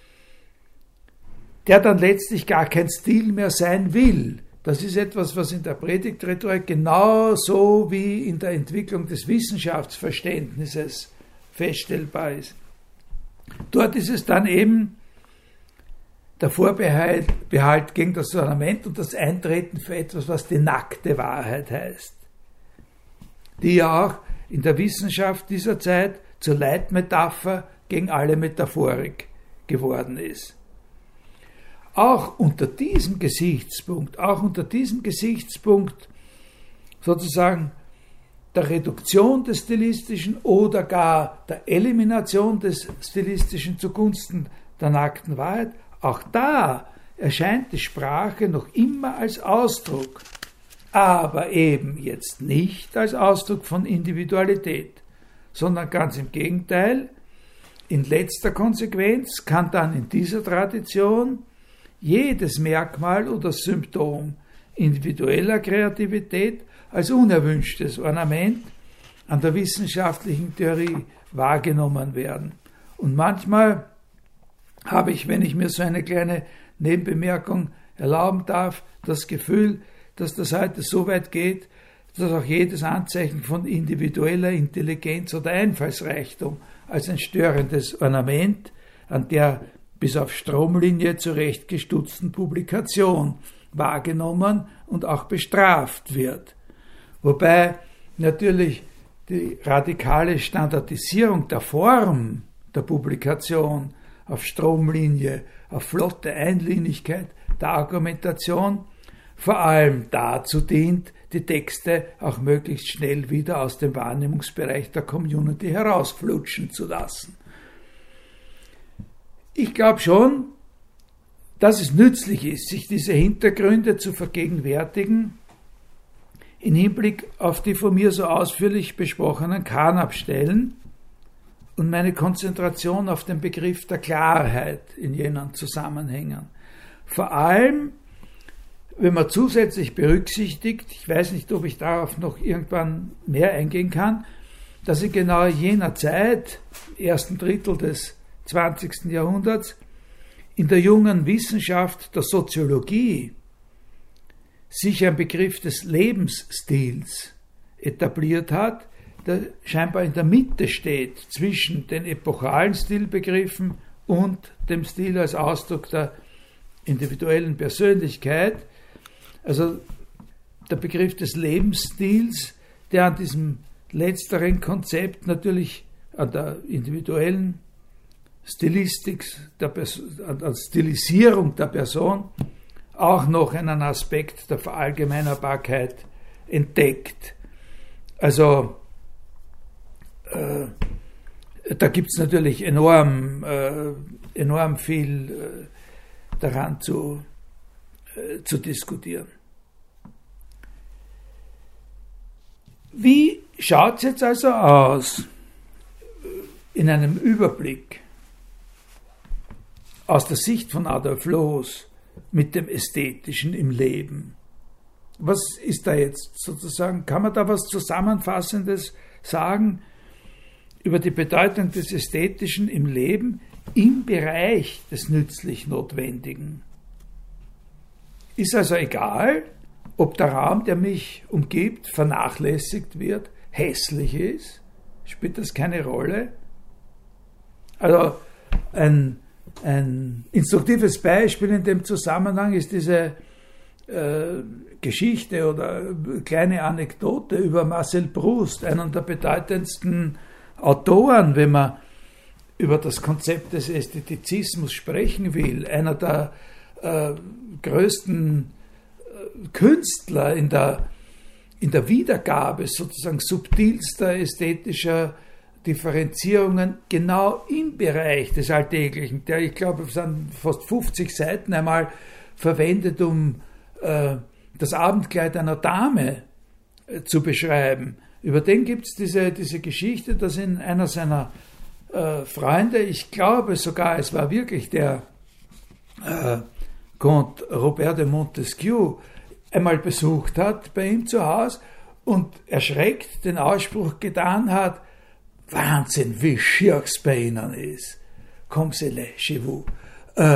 Speaker 1: der dann letztlich gar kein Stil mehr sein will. Das ist etwas, was in der Predigtrhetorik genauso wie in der Entwicklung des Wissenschaftsverständnisses feststellbar ist. Dort ist es dann eben der Vorbehalt Behalt gegen das Ornament und das Eintreten für etwas, was die nackte Wahrheit heißt, die ja auch in der Wissenschaft dieser Zeit zur Leitmetapher gegen alle Metaphorik geworden ist. Auch unter diesem Gesichtspunkt, auch unter diesem Gesichtspunkt sozusagen der Reduktion des Stilistischen oder gar der Elimination des Stilistischen zugunsten der nackten Wahrheit, auch da erscheint die Sprache noch immer als Ausdruck, aber eben jetzt nicht als Ausdruck von Individualität, sondern ganz im Gegenteil. In letzter Konsequenz kann dann in dieser Tradition jedes Merkmal oder Symptom individueller Kreativität als unerwünschtes Ornament an der wissenschaftlichen Theorie wahrgenommen werden. Und manchmal habe ich, wenn ich mir so eine kleine Nebenbemerkung erlauben darf, das Gefühl, dass das heute so weit geht, dass auch jedes Anzeichen von individueller Intelligenz oder Einfallsreichtum als ein störendes Ornament an der bis auf Stromlinie zurechtgestutzten Publikation wahrgenommen und auch bestraft wird. Wobei natürlich die radikale Standardisierung der Form der Publikation auf Stromlinie, auf flotte Einlinigkeit der Argumentation vor allem dazu dient, die Texte auch möglichst schnell wieder aus dem Wahrnehmungsbereich der Community herausflutschen zu lassen. Ich glaube schon, dass es nützlich ist, sich diese Hintergründe zu vergegenwärtigen, in Hinblick auf die von mir so ausführlich besprochenen Carnap-Stellen und meine Konzentration auf den Begriff der Klarheit in jenen Zusammenhängen. Vor allem, wenn man zusätzlich berücksichtigt, ich weiß nicht, ob ich darauf noch irgendwann mehr eingehen kann, dass in genau jener Zeit, ersten Drittel des zwanzigsten Jahrhunderts, in der jungen Wissenschaft der Soziologie sich ein Begriff des Lebensstils etabliert hat, der scheinbar in der Mitte steht zwischen den epochalen Stilbegriffen und dem Stil als Ausdruck der individuellen Persönlichkeit. Also der Begriff des Lebensstils, der an diesem letzteren Konzept natürlich an der individuellen Stilistik, der Person, an Stilisierung der Person auch noch einen Aspekt der Verallgemeinerbarkeit entdeckt. Also äh, da gibt es natürlich enorm, äh, enorm viel äh, daran zu, äh, zu diskutieren. Wie schaut es jetzt also aus in einem Überblick aus der Sicht von Adolf Loos mit dem Ästhetischen im Leben? Was ist da jetzt sozusagen, kann man da was Zusammenfassendes sagen über die Bedeutung des Ästhetischen im Leben im Bereich des nützlich Notwendigen? Ist also egal, ob der Raum, der mich umgibt, vernachlässigt wird, hässlich ist, spielt das keine Rolle? Also ein, ein instruktives Beispiel in dem Zusammenhang ist diese äh, Geschichte oder kleine Anekdote über Marcel Proust, einen der bedeutendsten Autoren, wenn man über das Konzept des Ästhetizismus sprechen will, einer der äh, größten äh, Künstler in der, in der Wiedergabe sozusagen subtilster ästhetischer Differenzierungen genau im Bereich des Alltäglichen, der, ich glaube, es sind fast fünfzig Seiten einmal verwendet, um äh, das Abendkleid einer Dame äh, zu beschreiben. Über den gibt es diese, diese Geschichte, dass in einer seiner äh, Freunde, ich glaube sogar, es war wirklich der äh, Comte Robert de Montesquieu, einmal besucht hat bei ihm zu Hause und erschreckt den Ausspruch getan hat: Wahnsinn, wie schier es bei Ihnen ist. Comme c'est laid chez vous. Äh,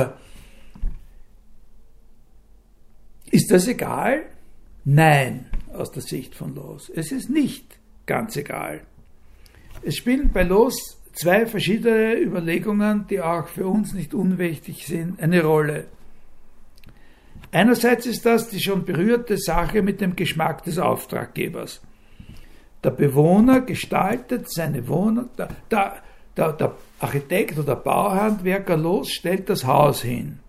Speaker 1: ist das egal? Nein, aus der Sicht von Loos. Es ist nicht ganz egal. Es spielen bei Loos zwei verschiedene Überlegungen, die auch für uns nicht unwichtig sind, eine Rolle. Einerseits ist das die schon berührte Sache mit dem Geschmack des Auftraggebers. Der Bewohner gestaltet seine Wohnung, der, der, der, der Architekt oder Bauhandwerker Loos stellt das Haus hin.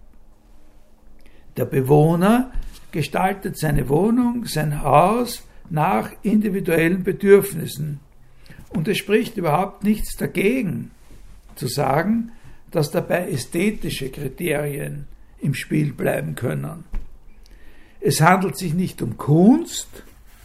Speaker 1: Der Bewohner gestaltet seine Wohnung, sein Haus nach individuellen Bedürfnissen. Und es spricht überhaupt nichts dagegen, zu sagen, dass dabei ästhetische Kriterien im Spiel bleiben können. Es handelt sich nicht um Kunst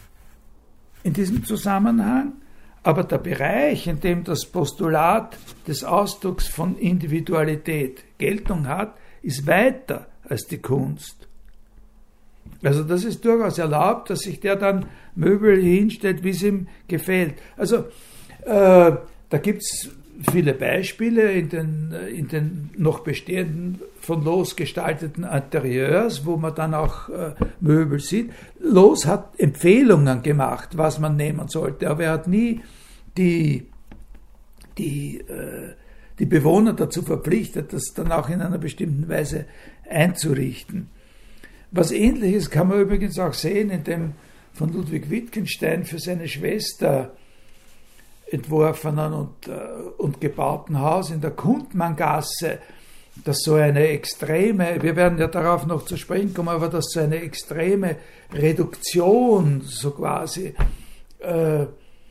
Speaker 1: in diesem Zusammenhang, aber der Bereich, in dem das Postulat des Ausdrucks von Individualität Geltung hat, ist weiter als die Kunst. Also das ist durchaus erlaubt, dass sich der dann Möbel hinstellt, wie es ihm gefällt. Also äh, da gibt es viele Beispiele in den, in den noch bestehenden, von Loos gestalteten Interieurs, wo man dann auch äh, Möbel sieht. Loos hat Empfehlungen gemacht, was man nehmen sollte, aber er hat nie die, die, äh, die Bewohner dazu verpflichtet, das dann auch in einer bestimmten Weise einzurichten. Was Ähnliches kann man übrigens auch sehen in dem von Ludwig Wittgenstein für seine Schwester entworfenen und, äh, und gebauten Haus in der Kundmanngasse, das so eine extreme, wir werden ja darauf noch zu sprechen kommen, aber das so eine extreme Reduktion, so quasi, äh,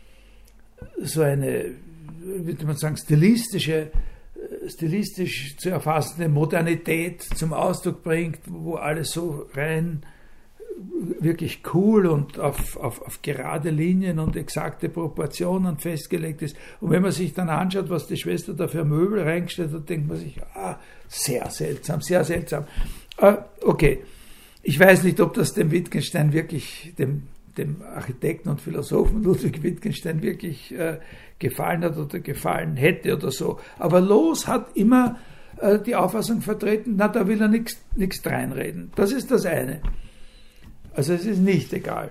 Speaker 1: so eine, wie würde man sagen, stilistische, stilistisch zu erfassende Modernität zum Ausdruck bringt, wo alles so rein wirklich cool und auf, auf, auf gerade Linien und exakte Proportionen festgelegt ist. Und wenn man sich dann anschaut, was die Schwester da für Möbel reingestellt hat, denkt man sich, ah, sehr seltsam, sehr seltsam. Äh, okay, ich weiß nicht, ob das dem Wittgenstein wirklich, dem, dem Architekten und Philosophen Ludwig Wittgenstein wirklich äh, gefallen hat oder gefallen hätte oder so. Aber Loos hat immer äh, die Auffassung vertreten, na, da will er nichts reinreden. Das ist das eine. Also es ist nicht egal.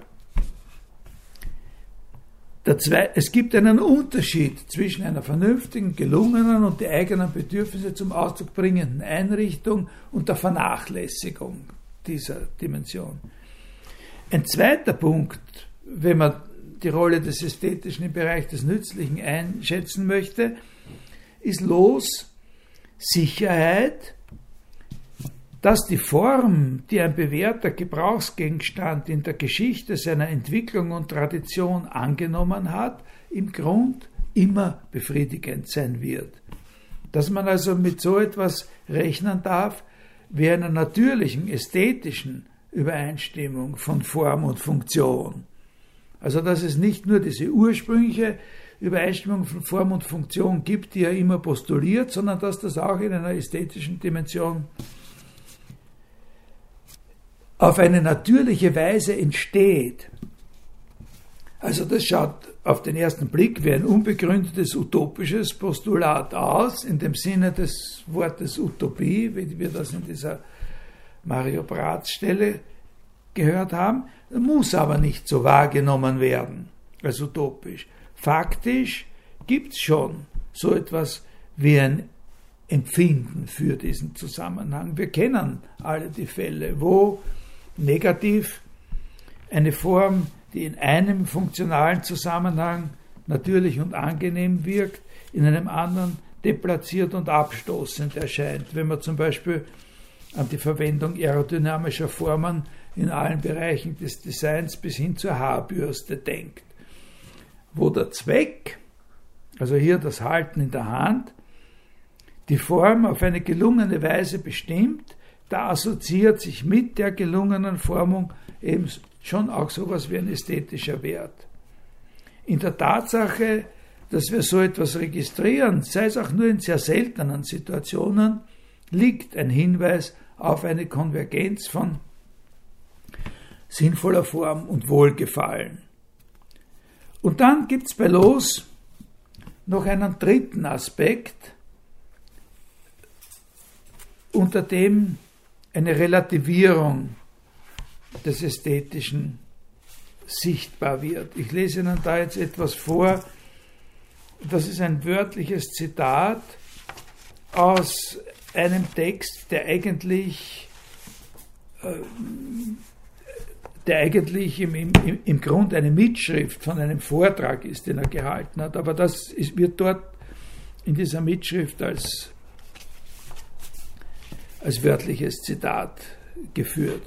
Speaker 1: Der Zwei, es gibt einen Unterschied zwischen einer vernünftigen, gelungenen und die eigenen Bedürfnisse zum Ausdruck bringenden Einrichtung und der Vernachlässigung dieser Dimension. Ein zweiter Punkt, wenn man die Rolle des Ästhetischen im Bereich des Nützlichen einschätzen möchte, ist Loos Sicherheit, dass die Form, die ein bewährter Gebrauchsgegenstand in der Geschichte seiner Entwicklung und Tradition angenommen hat, im Grund immer befriedigend sein wird. Dass man also mit so etwas rechnen darf, wie einer natürlichen, ästhetischen Übereinstimmung von Form und Funktion. Also dass es nicht nur diese ursprüngliche Übereinstimmung von Form und Funktion gibt, die er immer postuliert, sondern dass das auch in einer ästhetischen Dimension auf eine natürliche Weise entsteht. Also das schaut auf den ersten Blick wie ein unbegründetes utopisches Postulat aus, in dem Sinne des Wortes Utopie, wie wir das in dieser Mario Bratz Stelle gehört haben, muss aber nicht so wahrgenommen werden als utopisch. Faktisch gibt es schon so etwas wie ein Empfinden für diesen Zusammenhang. Wir kennen alle die Fälle, wo negativ eine Form, die in einem funktionalen Zusammenhang natürlich und angenehm wirkt, in einem anderen deplatziert und abstoßend erscheint. Wenn man zum Beispiel an die Verwendung aerodynamischer Formen in allen Bereichen des Designs bis hin zur Haarbürste denkt, wo der Zweck, also hier das Halten in der Hand, die Form auf eine gelungene Weise bestimmt, da assoziiert sich mit der gelungenen Formung eben schon auch sowas wie ein ästhetischer Wert. In der Tatsache, dass wir so etwas registrieren, sei es auch nur in sehr seltenen Situationen, liegt ein Hinweis auf eine Konvergenz von sinnvoller Form und Wohlgefallen. Und dann gibt es bei Loos noch einen dritten Aspekt, unter dem eine Relativierung des Ästhetischen sichtbar wird. Ich lese Ihnen da jetzt etwas vor. Das ist ein wörtliches Zitat aus einem Text, der eigentlich, äh, der eigentlich im, im, im Grund eine Mitschrift von einem Vortrag ist, den er gehalten hat. Aber das ist, wird dort in dieser Mitschrift als, als wörtliches Zitat geführt.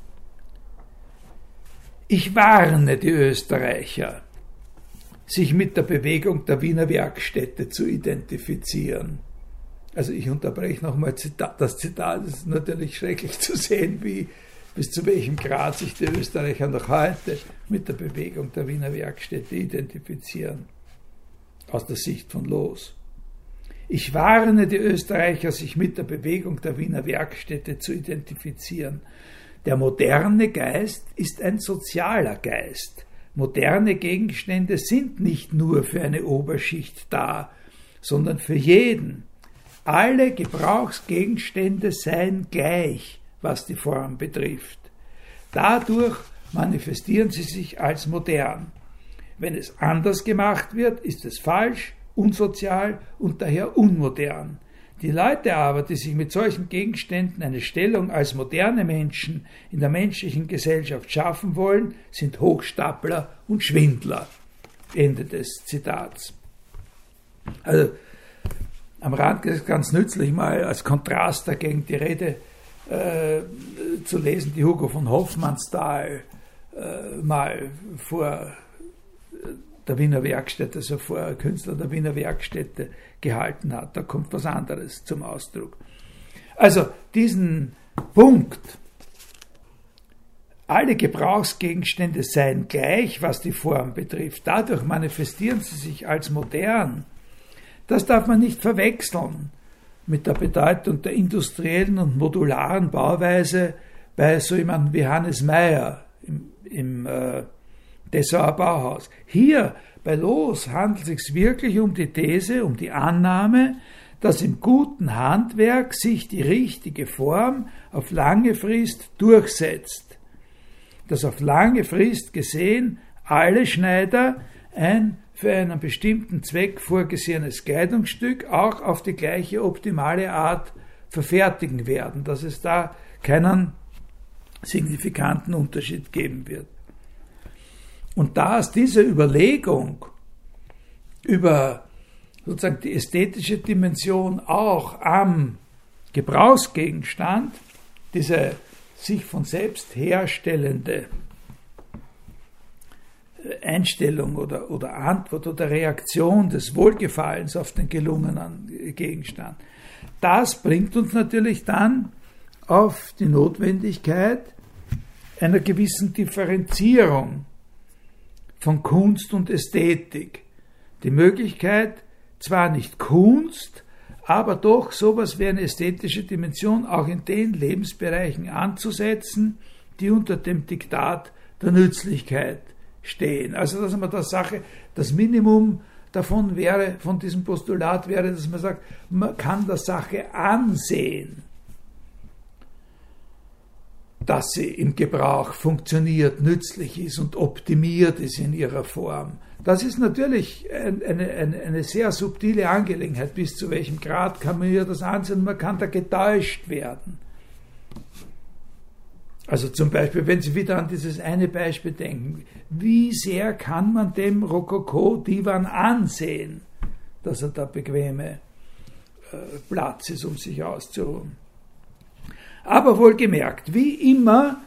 Speaker 1: Ich warne die Österreicher, sich mit der Bewegung der Wiener Werkstätte zu identifizieren. Also ich unterbreche nochmal das Zitat, es ist natürlich schrecklich zu sehen, wie, bis zu welchem Grad sich die Österreicher noch heute mit der Bewegung der Wiener Werkstätte identifizieren, aus der Sicht von Loos. Ich warne die Österreicher, sich mit der Bewegung der Wiener Werkstätte zu identifizieren. Der moderne Geist ist ein sozialer Geist. Moderne Gegenstände sind nicht nur für eine Oberschicht da, sondern für jeden. Alle Gebrauchsgegenstände seien gleich, was die Form betrifft. Dadurch manifestieren sie sich als modern. Wenn es anders gemacht wird, ist es falsch, unsozial und daher unmodern. Die Leute aber, die sich mit solchen Gegenständen eine Stellung als moderne Menschen in der menschlichen Gesellschaft schaffen wollen, sind Hochstapler und Schwindler. Ende des Zitats. Also am Rand ist es ganz nützlich, mal als Kontrast dagegen die Rede äh, zu lesen, die Hugo von Hofmannsthal äh, mal vor der Wiener Werkstätte, also vor Künstler der Wiener Werkstätte gehalten hat. Da kommt was anderes zum Ausdruck. Also diesen Punkt, alle Gebrauchsgegenstände seien gleich, was die Form betrifft, dadurch manifestieren sie sich als modern, das darf man nicht verwechseln mit der Bedeutung der industriellen und modularen Bauweise bei so jemandem wie Hannes Meyer im, im äh, Dessauer Bauhaus. Hier bei Loos handelt es sich wirklich um die These, um die Annahme, dass im guten Handwerk sich die richtige Form auf lange Frist durchsetzt. Dass auf lange Frist gesehen alle Schneider ein für einen bestimmten Zweck vorgesehenes Kleidungsstück auch auf die gleiche optimale Art verfertigen werden, dass es da keinen signifikanten Unterschied geben wird. Und da ist diese Überlegung über sozusagen die ästhetische Dimension auch am Gebrauchsgegenstand, diese sich von selbst herstellende Einstellung oder, oder Antwort oder Reaktion des Wohlgefallens auf den gelungenen Gegenstand, das bringt uns natürlich dann auf die Notwendigkeit einer gewissen Differenzierung von Kunst und Ästhetik. Die Möglichkeit, zwar nicht Kunst, aber doch sowas wie eine ästhetische Dimension auch in den Lebensbereichen anzusetzen, die unter dem Diktat der Nützlichkeit stehen. Also dass man der Sache, das Minimum davon wäre, von diesem Postulat wäre, dass man sagt, man kann der Sache ansehen, dass sie im Gebrauch funktioniert, nützlich ist und optimiert ist in ihrer Form. Das ist natürlich eine, eine, eine sehr subtile Angelegenheit. Bis zu welchem Grad kann man hier das ansehen? Man kann da getäuscht werden. Also zum Beispiel, wenn Sie wieder an dieses eine Beispiel denken, wie sehr kann man dem Rokoko-Divan ansehen, dass er da bequeme äh, Platz ist, um sich auszuruhen. Aber wohlgemerkt, wie immer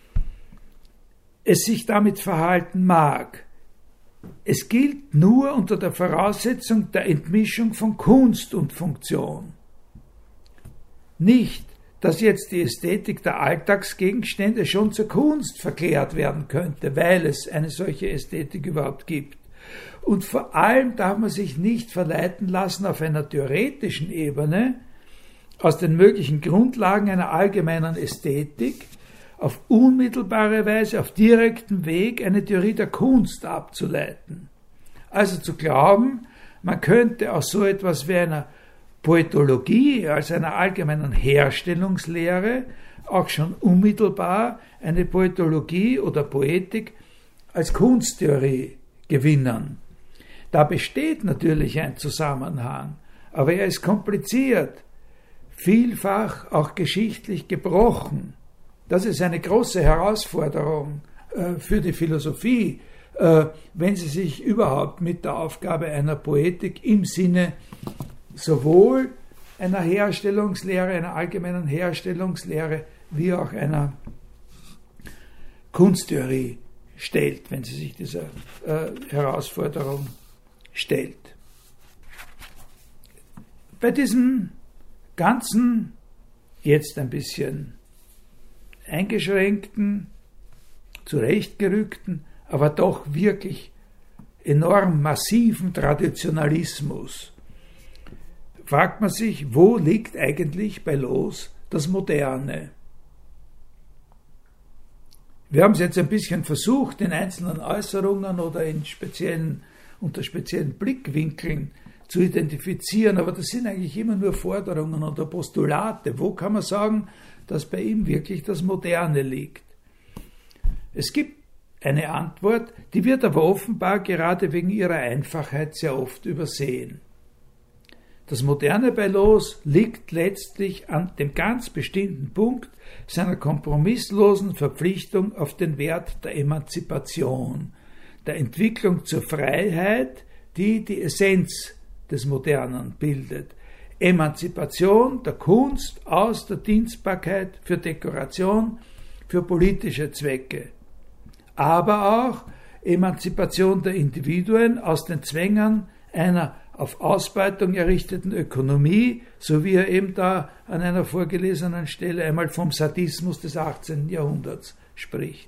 Speaker 1: es sich damit verhalten mag, es gilt nur unter der Voraussetzung der Entmischung von Kunst und Funktion. Nicht, dass jetzt die Ästhetik der Alltagsgegenstände schon zur Kunst verklärt werden könnte, weil es eine solche Ästhetik überhaupt gibt. Und vor allem darf man sich nicht verleiten lassen, auf einer theoretischen Ebene aus den möglichen Grundlagen einer allgemeinen Ästhetik auf unmittelbare Weise, auf direktem Weg eine Theorie der Kunst abzuleiten. Also zu glauben, man könnte aus so etwas wie einer Poetologie, als einer allgemeinen Herstellungslehre, auch schon unmittelbar eine Poetologie oder Poetik als Kunsttheorie gewinnen. Da besteht natürlich ein Zusammenhang, aber er ist kompliziert, vielfach auch geschichtlich gebrochen. Das ist eine große Herausforderung äh, für die Philosophie, äh, wenn sie sich überhaupt mit der Aufgabe einer Poetik im Sinne sowohl einer Herstellungslehre, einer allgemeinen Herstellungslehre, wie auch einer Kunsttheorie stellt, wenn sie sich dieser äh, Herausforderung stellt. Bei diesem ganzen, jetzt ein bisschen eingeschränkten, zurechtgerückten, aber doch wirklich enorm massiven Traditionalismus fragt man sich, wo liegt eigentlich bei Loos das Moderne? Wir haben es jetzt ein bisschen versucht, in einzelnen Äußerungen oder in speziellen, unter speziellen Blickwinkeln zu identifizieren, aber das sind eigentlich immer nur Forderungen oder Postulate. Wo kann man sagen, dass bei ihm wirklich das Moderne liegt? Es gibt eine Antwort, die wird aber offenbar gerade wegen ihrer Einfachheit sehr oft übersehen. Das Moderne bei Loos liegt letztlich an dem ganz bestimmten Punkt seiner kompromisslosen Verpflichtung auf den Wert der Emanzipation, der Entwicklung zur Freiheit, die die Essenz des Modernen bildet. Emanzipation der Kunst aus der Dienstbarkeit für Dekoration, für politische Zwecke. Aber auch Emanzipation der Individuen aus den Zwängen einer auf Ausbeutung errichteten Ökonomie, so wie er eben da an einer vorgelesenen Stelle einmal vom Sadismus des achtzehnten Jahrhunderts spricht.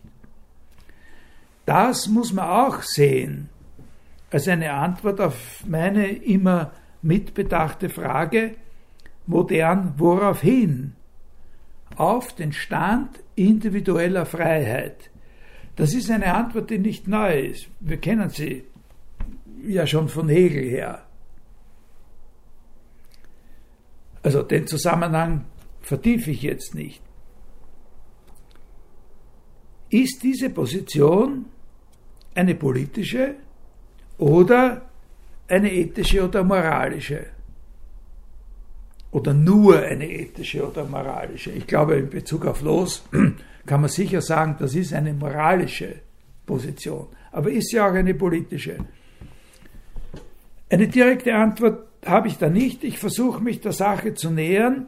Speaker 1: Das muss man auch sehen als eine Antwort auf meine immer mitbedachte Frage, modern worauf hin? Auf den Stand individueller Freiheit. Das ist eine Antwort, die nicht neu ist. Wir kennen sie ja schon von Hegel her. Also den Zusammenhang vertiefe ich jetzt nicht. Ist diese Position eine politische oder eine ethische oder moralische? Oder nur eine ethische oder moralische? Ich glaube, in Bezug auf Loos kann man sicher sagen, das ist eine moralische Position. Aber ist ja auch eine politische. Eine direkte Antwort habe ich da nicht. Ich versuche mich der Sache zu nähern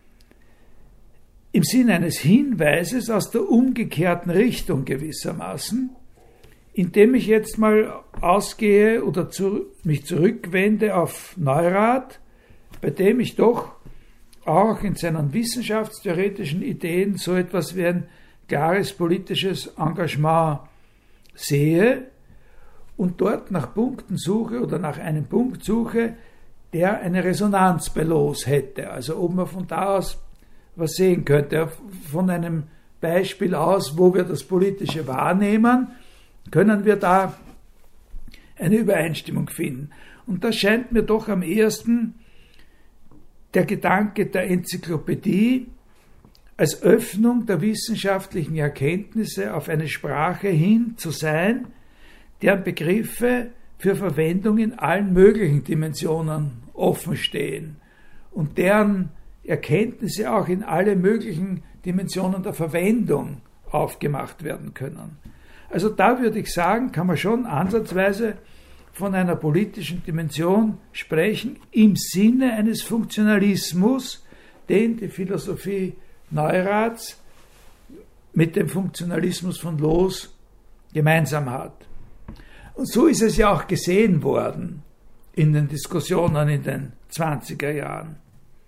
Speaker 1: im Sinne eines Hinweises aus der umgekehrten Richtung gewissermaßen, indem ich jetzt mal ausgehe oder zu, mich zurückwende auf Neurath, bei dem ich doch auch in seinen wissenschaftstheoretischen Ideen so etwas wie ein klares politisches Engagement sehe und dort nach Punkten suche oder nach einem Punkt suche, der eine Resonanz bei Los hätte. Also ob man von da aus was sehen könnte. Von einem Beispiel aus, wo wir das Politische wahrnehmen, können wir da eine Übereinstimmung finden. Und das scheint mir doch am ehesten der Gedanke der Enzyklopädie als Öffnung der wissenschaftlichen Erkenntnisse auf eine Sprache hin zu sein, deren Begriffe für Verwendung in allen möglichen Dimensionen offen stehen und deren Erkenntnisse auch in alle möglichen Dimensionen der Verwendung aufgemacht werden können. Also da würde ich sagen, kann man schon ansatzweise von einer politischen Dimension sprechen, im Sinne eines Funktionalismus, den die Philosophie Neurats mit dem Funktionalismus von Los gemeinsam hat. Und so ist es ja auch gesehen worden in den Diskussionen in den zwanziger Jahren.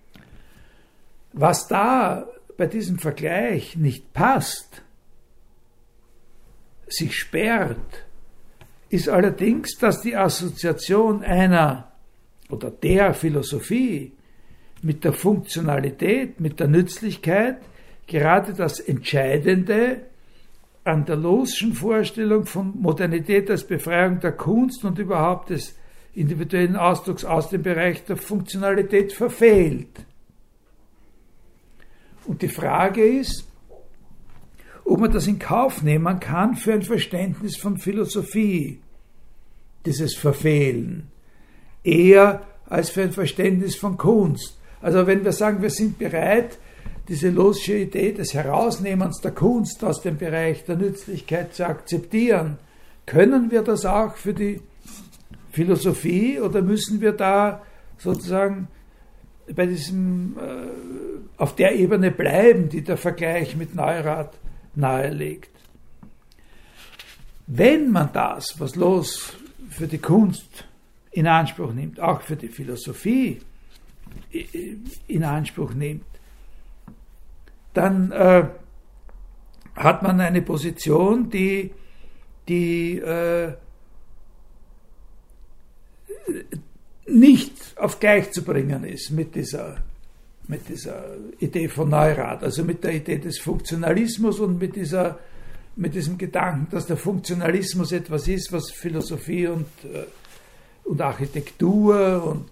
Speaker 1: Was da bei diesem Vergleich nicht passt, sich sperrt, ist allerdings, dass die Assoziation einer oder der Philosophie mit der Funktionalität, mit der Nützlichkeit gerade das Entscheidende an der Loschen Vorstellung von Modernität als Befreiung der Kunst und überhaupt des individuellen Ausdrucks aus dem Bereich der Funktionalität verfehlt. Und die Frage ist, ob man das in Kauf nehmen kann für ein Verständnis von Philosophie, dieses Verfehlen, eher als für ein Verständnis von Kunst. Also wenn wir sagen, wir sind bereit, diese Losche Idee des Herausnehmens der Kunst aus dem Bereich der Nützlichkeit zu akzeptieren, können wir das auch für die Philosophie oder müssen wir da sozusagen bei diesem, äh, auf der Ebene bleiben, die der Vergleich mit Neurath nahelegt? Wenn man das, was Los für die Kunst in Anspruch nimmt, auch für die Philosophie in Anspruch nimmt, dann äh, hat man eine Position, die, die äh, nicht auf gleich zu bringen ist mit dieser, mit dieser Idee von Neurath, also mit der Idee des Funktionalismus und mit, dieser, mit diesem Gedanken, dass der Funktionalismus etwas ist, was Philosophie und, äh, und Architektur und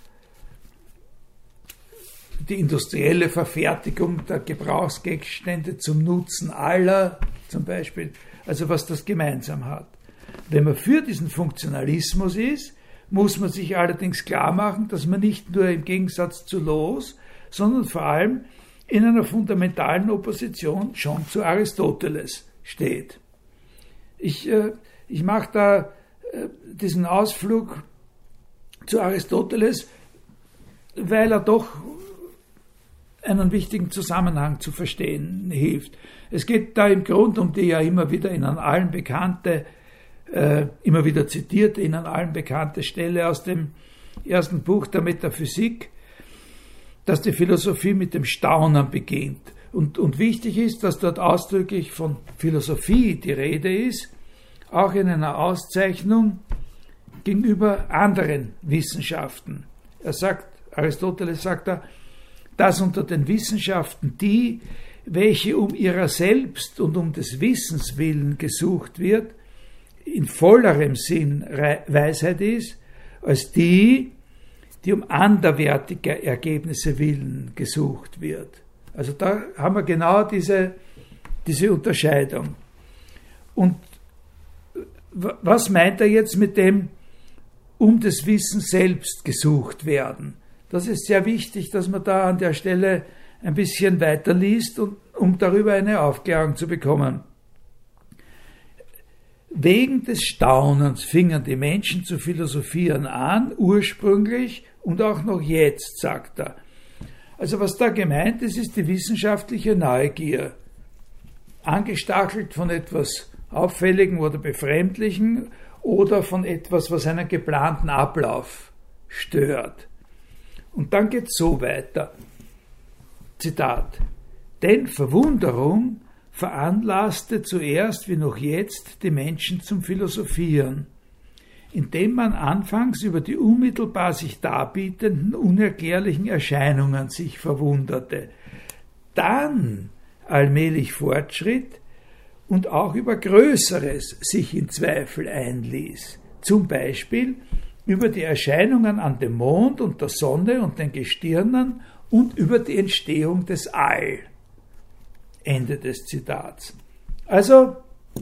Speaker 1: die industrielle Verfertigung der Gebrauchsgegenstände zum Nutzen aller, zum Beispiel, also was das gemeinsam hat. Wenn man für diesen Funktionalismus ist, muss man sich allerdings klar machen, dass man nicht nur im Gegensatz zu Los, sondern vor allem in einer fundamentalen Opposition schon zu Aristoteles steht. Ich, äh, ich mache da äh, diesen Ausflug zu Aristoteles, weil er doch einen wichtigen Zusammenhang zu verstehen hilft. Es geht da im Grunde um die ja immer wieder Ihnen allen bekannte, äh, immer wieder zitierte, Ihnen allen bekannte Stelle aus dem ersten Buch der Metaphysik, dass die Philosophie mit dem Staunen beginnt. Und, und wichtig ist, dass dort ausdrücklich von Philosophie die Rede ist, auch in einer Auszeichnung gegenüber anderen Wissenschaften. Er sagt, Aristoteles sagt da, dass unter den Wissenschaften die, welche um ihrer selbst und um des Wissens willen gesucht wird, in vollerem Sinn Weisheit ist, als die, die um anderwertiger Ergebnisse willen gesucht wird. Also da haben wir genau diese, diese Unterscheidung. Und was meint er jetzt mit dem, um des Wissens selbst gesucht werden? Das ist sehr wichtig, dass man da an der Stelle ein bisschen weiterliest, und, um darüber eine Aufklärung zu bekommen. Wegen des Staunens fingen die Menschen zu philosophieren an, ursprünglich und auch noch jetzt, sagt er. Also was da gemeint ist, ist die wissenschaftliche Neugier, angestachelt von etwas Auffälligen oder Befremdlichen oder von etwas, was einen geplanten Ablauf stört. Und dann geht es so weiter. Zitat. Denn Verwunderung veranlasste zuerst wie noch jetzt die Menschen zum Philosophieren. indem man anfangs über die unmittelbar sich darbietenden unerklärlichen Erscheinungen sich verwunderte, dann allmählich fortschritt und auch über Größeres sich in Zweifel einließ, zum Beispiel über die Erscheinungen an dem Mond und der Sonne und den Gestirnen und über die Entstehung des All. Ende des Zitats. Also,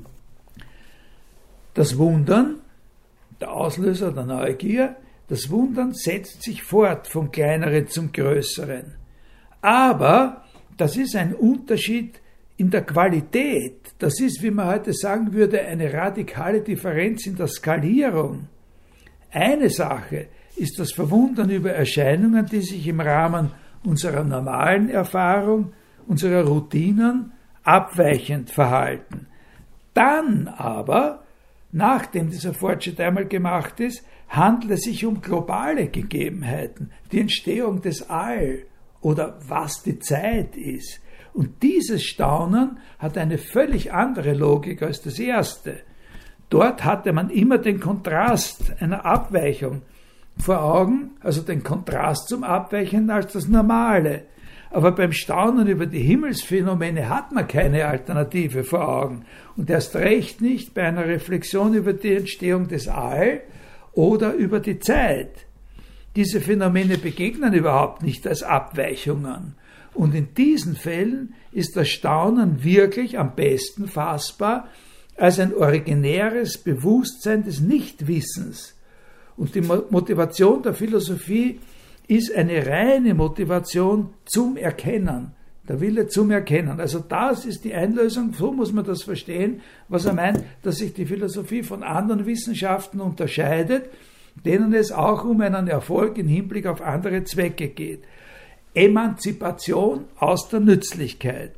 Speaker 1: das Wundern, der Auslöser der Neugier, das Wundern setzt sich fort vom Kleineren zum Größeren. Aber das ist ein Unterschied in der Qualität. Das ist, wie man heute sagen würde, eine radikale Differenz in der Skalierung. Eine Sache ist das Verwundern über Erscheinungen, die sich im Rahmen unserer normalen Erfahrung, unserer Routinen abweichend verhalten. Dann aber, nachdem dieser Fortschritt einmal gemacht ist, handelt es sich um globale Gegebenheiten, die Entstehung des All oder was die Zeit ist. Und dieses Staunen hat eine völlig andere Logik als das erste. Dort hatte man immer den Kontrast einer Abweichung vor Augen, also den Kontrast zum Abweichenden als das Normale. Aber beim Staunen über die Himmelsphänomene hat man keine Alternative vor Augen. Und erst recht nicht bei einer Reflexion über die Entstehung des All oder über die Zeit. Diese Phänomene begegnen überhaupt nicht als Abweichungen. Und in diesen Fällen ist das Staunen wirklich am besten fassbar als ein originäres Bewusstsein des Nichtwissens. Und die Motivation der Philosophie ist eine reine Motivation zum Erkennen, der Wille zum Erkennen. Also das ist die Einlösung, so muss man das verstehen, was er meint, dass sich die Philosophie von anderen Wissenschaften unterscheidet, denen es auch um einen Erfolg im Hinblick auf andere Zwecke geht. Emanzipation aus der Nützlichkeit.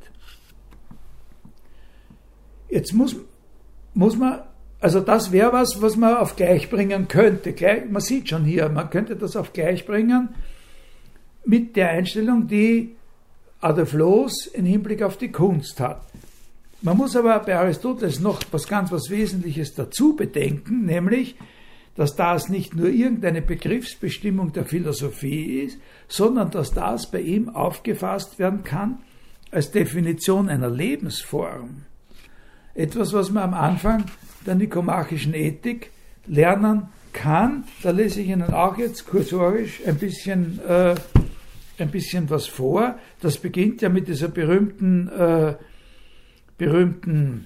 Speaker 1: Jetzt muss, muss man, also das wäre was, was man auf gleich bringen könnte. Gleich, man sieht schon hier, man könnte das auf gleich bringen mit der Einstellung, die Adolf Loos im Hinblick auf die Kunst hat. Man muss aber bei Aristoteles noch was ganz was Wesentliches dazu bedenken, nämlich, dass das nicht nur irgendeine Begriffsbestimmung der Philosophie ist, sondern dass das bei ihm aufgefasst werden kann als Definition einer Lebensform. Etwas, was man am Anfang der nikomachischen Ethik lernen kann. Da lese ich Ihnen auch jetzt kursorisch ein bisschen, äh, ein bisschen was vor. Das beginnt ja mit dieser berühmten, äh, berühmten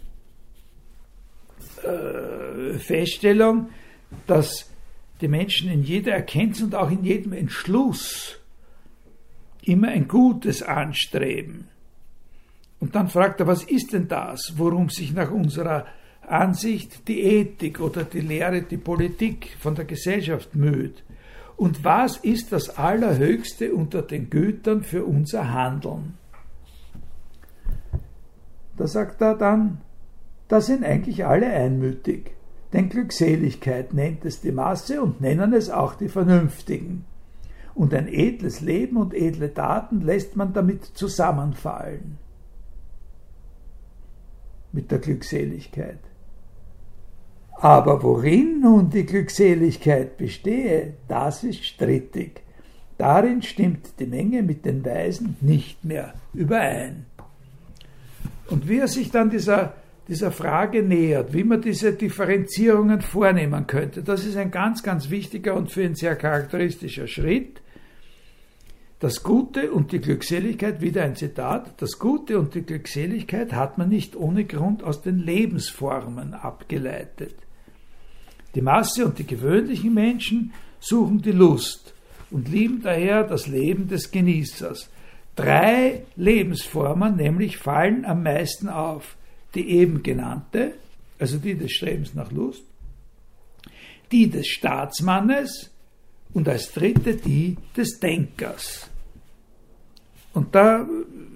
Speaker 1: äh, Feststellung, dass die Menschen in jeder Erkenntnis und auch in jedem Entschluss immer ein Gutes anstreben. Und dann fragt er, was ist denn das, worum sich nach unserer Ansicht die Ethik oder die Lehre, die Politik von der Gesellschaft müht? Und was ist das Allerhöchste unter den Gütern für unser Handeln? Da sagt er dann, da sind eigentlich alle einmütig. Denn Glückseligkeit nennt es die Masse und nennen es auch die Vernünftigen. Und ein edles Leben und edle Taten lässt man damit zusammenfallen. Mit der Glückseligkeit. Aber worin nun die Glückseligkeit bestehe, das ist strittig. Darin stimmt die Menge mit den Weisen nicht mehr überein. Und wie er sich dann dieser dieser Frage nähert, wie man diese Differenzierungen vornehmen könnte. Das ist ein ganz, ganz wichtiger und für ihn sehr charakteristischer Schritt. Das Gute und die Glückseligkeit, wieder ein Zitat, das Gute und die Glückseligkeit hat man nicht ohne Grund aus den Lebensformen abgeleitet. Die Masse und die gewöhnlichen Menschen suchen die Lust und lieben daher das Leben des Genießers. Drei Lebensformen nämlich fallen am meisten auf. Die eben genannte, also die des Strebens nach Lust, die des Staatsmannes und als dritte die des Denkers. Und da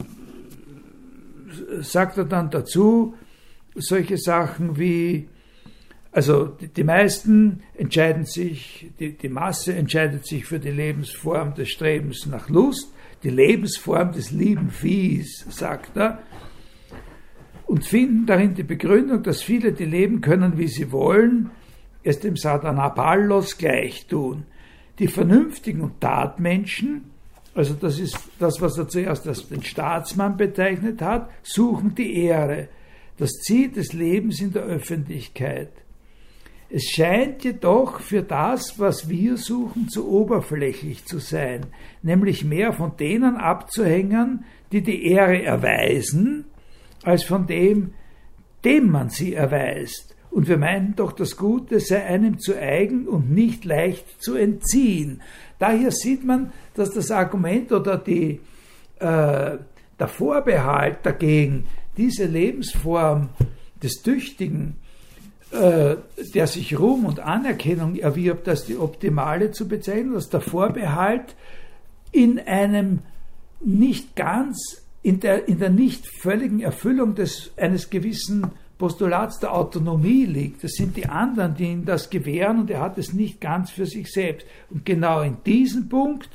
Speaker 1: sagt er dann dazu solche Sachen wie, also die, die meisten entscheiden sich, die, die Masse entscheidet sich für die Lebensform des Strebens nach Lust, die Lebensform des lieben Viehs, sagt er, und finden darin die Begründung, dass viele, die leben können, wie sie wollen, es dem Sardanapallos gleich tun. Die vernünftigen und Tatmenschen, also das ist das, was er zuerst als den Staatsmann bezeichnet hat, suchen die Ehre, das Ziel des Lebens in der Öffentlichkeit. Es scheint jedoch für das, was wir suchen, zu oberflächlich zu sein, nämlich mehr von denen abzuhängen, die die Ehre erweisen, als von dem, dem man sie erweist. Und wir meinen doch, das Gute sei einem zu eigen und nicht leicht zu entziehen. Daher sieht man, dass das Argument oder die, äh, der Vorbehalt dagegen, diese Lebensform des Tüchtigen, äh, der sich Ruhm und Anerkennung erwirbt, als die optimale zu bezeichnen, dass der Vorbehalt in einem nicht ganz, in der, in der nicht völligen Erfüllung des, eines gewissen Postulats der Autonomie liegt. Das sind die anderen, die ihm das gewähren, und er hat es nicht ganz für sich selbst. Und genau in diesem Punkt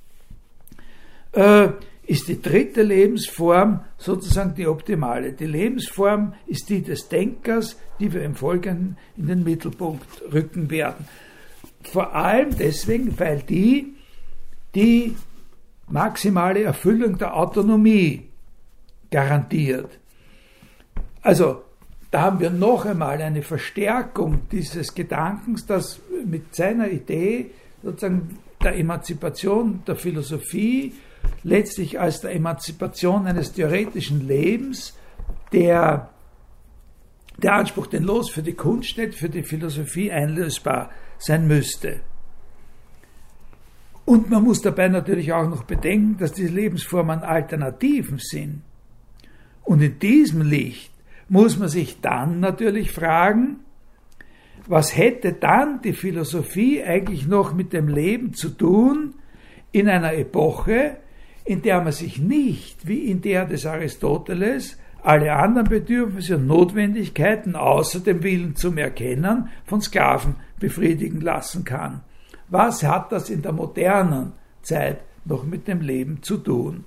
Speaker 1: äh, ist die dritte Lebensform sozusagen die optimale. Die Lebensform ist die des Denkers, die wir im Folgenden in den Mittelpunkt rücken werden. Vor allem deswegen, weil die die maximale Erfüllung der Autonomie garantiert. Also da haben wir noch einmal eine Verstärkung dieses Gedankens, dass mit seiner Idee sozusagen der Emanzipation der Philosophie, letztlich als der Emanzipation eines theoretischen Lebens, der, der Anspruch, den Los für die Kunst stellt, für die Philosophie einlösbar sein müsste. Und man muss dabei natürlich auch noch bedenken, dass diese Lebensformen Alternativen sind. Und in diesem Licht muss man sich dann natürlich fragen, was hätte dann die Philosophie eigentlich noch mit dem Leben zu tun in einer Epoche, in der man sich nicht, wie in der des Aristoteles, alle anderen Bedürfnisse und Notwendigkeiten außer dem Willen zum Erkennen von Sklaven befriedigen lassen kann. Was hat das in der modernen Zeit noch mit dem Leben zu tun?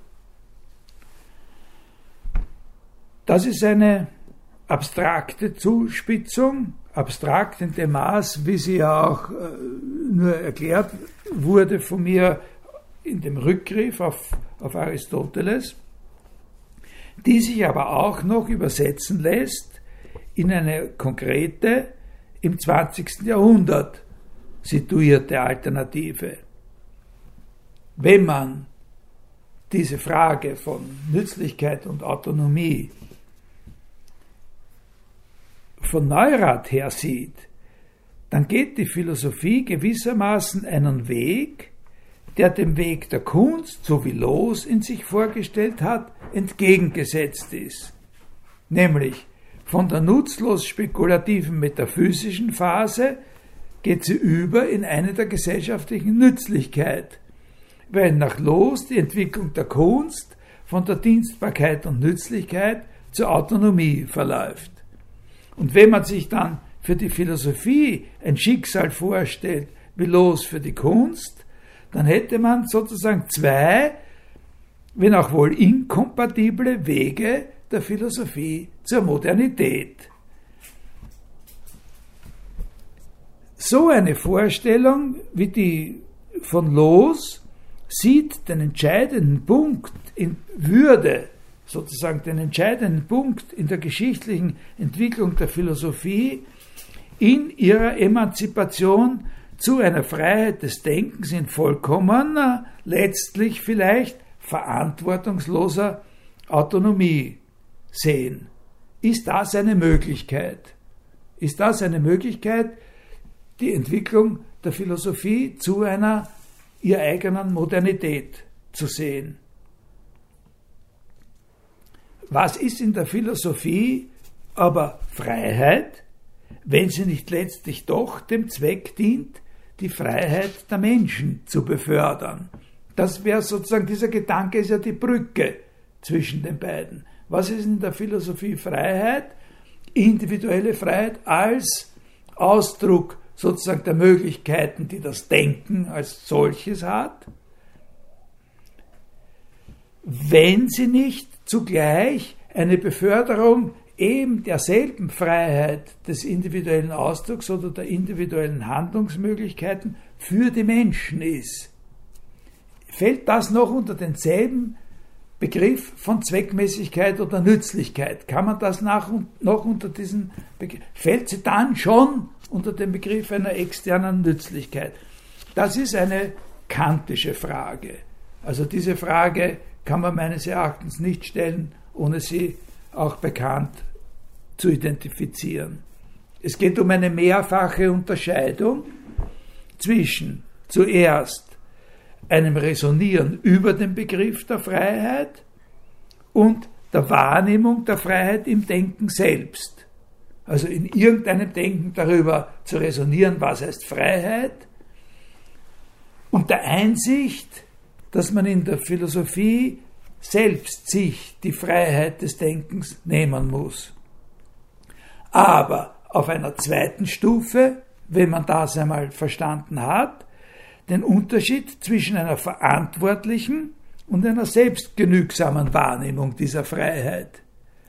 Speaker 1: Das ist eine abstrakte Zuspitzung, abstrakt in dem Maß, wie sie ja auch äh, nur erklärt wurde von mir in dem Rückgriff auf, auf Aristoteles, die sich aber auch noch übersetzen lässt in eine konkrete, im zwanzigsten Jahrhundert situierte Alternative. Wenn man diese Frage von Nützlichkeit und Autonomie von Neurath her sieht, dann geht die Philosophie gewissermaßen einen Weg, der dem Weg der Kunst, so wie Los in sich vorgestellt hat, entgegengesetzt ist. Nämlich von der nutzlos spekulativen metaphysischen Phase geht sie über in eine der gesellschaftlichen Nützlichkeit, weil nach Los die Entwicklung der Kunst von der Dienstbarkeit und Nützlichkeit zur Autonomie verläuft. Und wenn man sich dann für die Philosophie ein Schicksal vorstellt, wie Los für die Kunst, dann hätte man sozusagen zwei, wenn auch wohl inkompatible Wege der Philosophie zur Modernität. So eine Vorstellung wie die von Los sieht den entscheidenden Punkt in Würde, sozusagen den entscheidenden Punkt in der geschichtlichen Entwicklung der Philosophie in ihrer Emanzipation zu einer Freiheit des Denkens in vollkommener, letztlich vielleicht verantwortungsloser Autonomie sehen. Ist das eine Möglichkeit? Ist das eine Möglichkeit, die Entwicklung der Philosophie zu einer ihr eigenen Modernität zu sehen? Was ist in der Philosophie aber Freiheit, wenn sie nicht letztlich doch dem Zweck dient, die Freiheit der Menschen zu befördern? Das wäre sozusagen, dieser Gedanke ist ja die Brücke zwischen den beiden. Was ist in der Philosophie Freiheit? Individuelle Freiheit als Ausdruck sozusagen der Möglichkeiten, die das Denken als solches hat, wenn sie nicht zugleich eine Beförderung eben derselben Freiheit des individuellen Ausdrucks oder der individuellen Handlungsmöglichkeiten für die Menschen ist. Fällt das noch unter denselben Begriff von Zweckmäßigkeit oder Nützlichkeit? Kann man das nach, noch unter diesen Begriff, fällt sie dann schon unter den Begriff einer externen Nützlichkeit? Das ist eine kantische Frage. Also diese Frage kann man meines Erachtens nicht stellen, ohne sie auch bekannt zu identifizieren. Es geht um eine mehrfache Unterscheidung zwischen zuerst einem Resonieren über den Begriff der Freiheit und der Wahrnehmung der Freiheit im Denken selbst. Also in irgendeinem Denken darüber zu resonieren, was heißt Freiheit, und der Einsicht, dass man in der Philosophie selbst sich die Freiheit des Denkens nehmen muss. Aber auf einer zweiten Stufe, wenn man das einmal verstanden hat, den Unterschied zwischen einer verantwortlichen und einer selbstgenügsamen Wahrnehmung dieser Freiheit.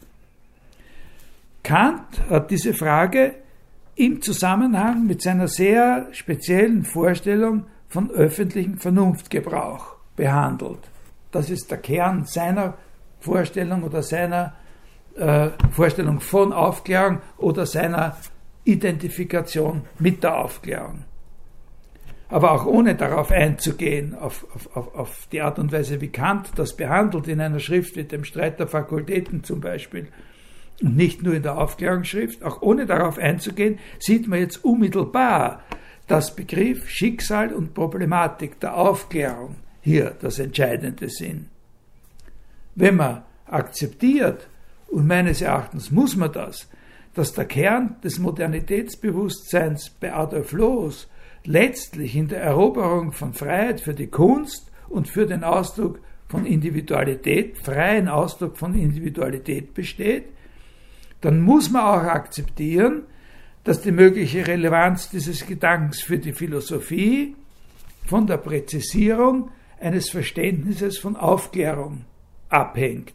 Speaker 1: Kant hat diese Frage im Zusammenhang mit seiner sehr speziellen Vorstellung von öffentlichem Vernunftgebrauch behandelt. Das ist der Kern seiner Vorstellung oder seiner äh, Vorstellung von Aufklärung oder seiner Identifikation mit der Aufklärung. Aber auch ohne darauf einzugehen, auf, auf, auf die Art und Weise, wie Kant das behandelt, in einer Schrift wie dem Streit der Fakultäten zum Beispiel, und nicht nur in der Aufklärungsschrift, auch ohne darauf einzugehen, sieht man jetzt unmittelbar, dass Begriff, Schicksal und Problematik der Aufklärung hier das Entscheidende sind. Wenn man akzeptiert, und meines Erachtens muss man das, dass der Kern des Modernitätsbewusstseins bei Adolf Loos letztlich in der Eroberung von Freiheit für die Kunst und für den Ausdruck von Individualität, freien Ausdruck von Individualität besteht, dann muss man auch akzeptieren, dass die mögliche Relevanz dieses Gedankens für die Philosophie von der Präzisierung eines Verständnisses von Aufklärung abhängt.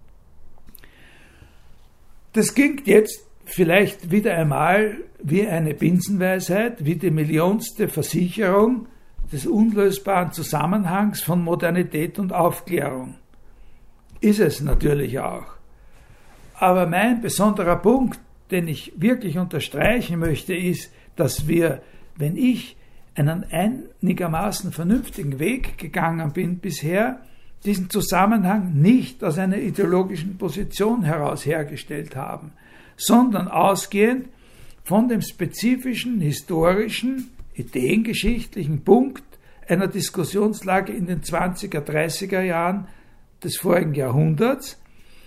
Speaker 1: Das klingt jetzt vielleicht wieder einmal wie eine Binsenweisheit, wie die millionste Versicherung des unlösbaren Zusammenhangs von Modernität und Aufklärung. Ist es natürlich auch. Aber mein besonderer Punkt, den ich wirklich unterstreichen möchte, ist, dass wir, wenn ich einen einigermaßen vernünftigen Weg gegangen bin bisher, diesen Zusammenhang nicht aus einer ideologischen Position heraus hergestellt haben, sondern ausgehend von dem spezifischen, historischen, ideengeschichtlichen Punkt einer Diskussionslage in den zwanziger, dreißiger Jahren des vorigen Jahrhunderts,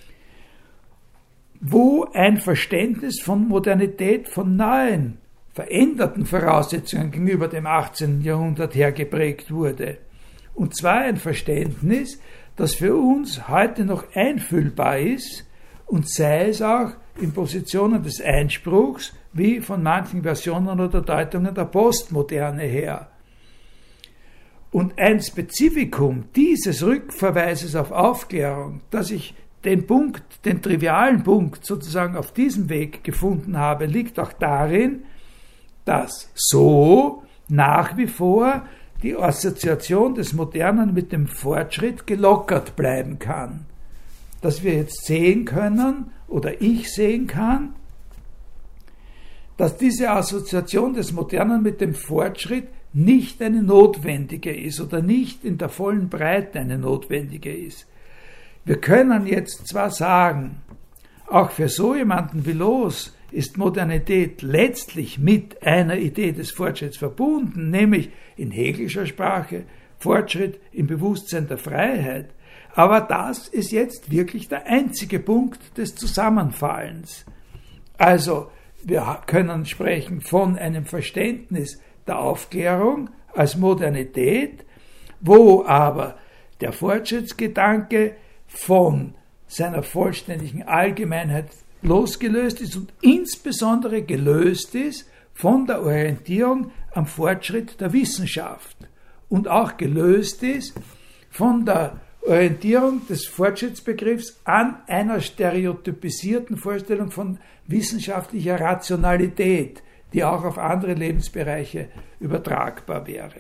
Speaker 1: wo ein Verständnis von Modernität, von neuen, veränderten Voraussetzungen gegenüber dem achtzehnten Jahrhundert hergeprägt wurde. Und zwar ein Verständnis, das für uns heute noch einfühlbar ist und sei es auch in Positionen des Einspruchs, wie von manchen Versionen oder Deutungen der Postmoderne her. Und ein Spezifikum dieses Rückverweises auf Aufklärung, dass ich den Punkt, den trivialen Punkt sozusagen auf diesem Weg gefunden habe, liegt auch darin, dass so nach wie vor die Assoziation des Modernen mit dem Fortschritt gelockert bleiben kann. Dass wir jetzt sehen können, oder ich sehen kann, dass diese Assoziation des Modernen mit dem Fortschritt nicht eine notwendige ist oder nicht in der vollen Breite eine notwendige ist. Wir können jetzt zwar sagen, auch für so jemanden wie Loos ist Modernität letztlich mit einer Idee des Fortschritts verbunden, nämlich in Hegelscher Sprache Fortschritt im Bewusstsein der Freiheit. Aber das ist jetzt wirklich der einzige Punkt des Zusammenfallens. Also wir können sprechen von einem Verständnis der Aufklärung als Modernität, wo aber der Fortschrittsgedanke von seiner vollständigen Allgemeinheit losgelöst ist und insbesondere gelöst ist von der Orientierung am Fortschritt der Wissenschaft und auch gelöst ist von der Orientierung des Fortschrittsbegriffs an einer stereotypisierten Vorstellung von wissenschaftlicher Rationalität, die auch auf andere Lebensbereiche übertragbar wäre.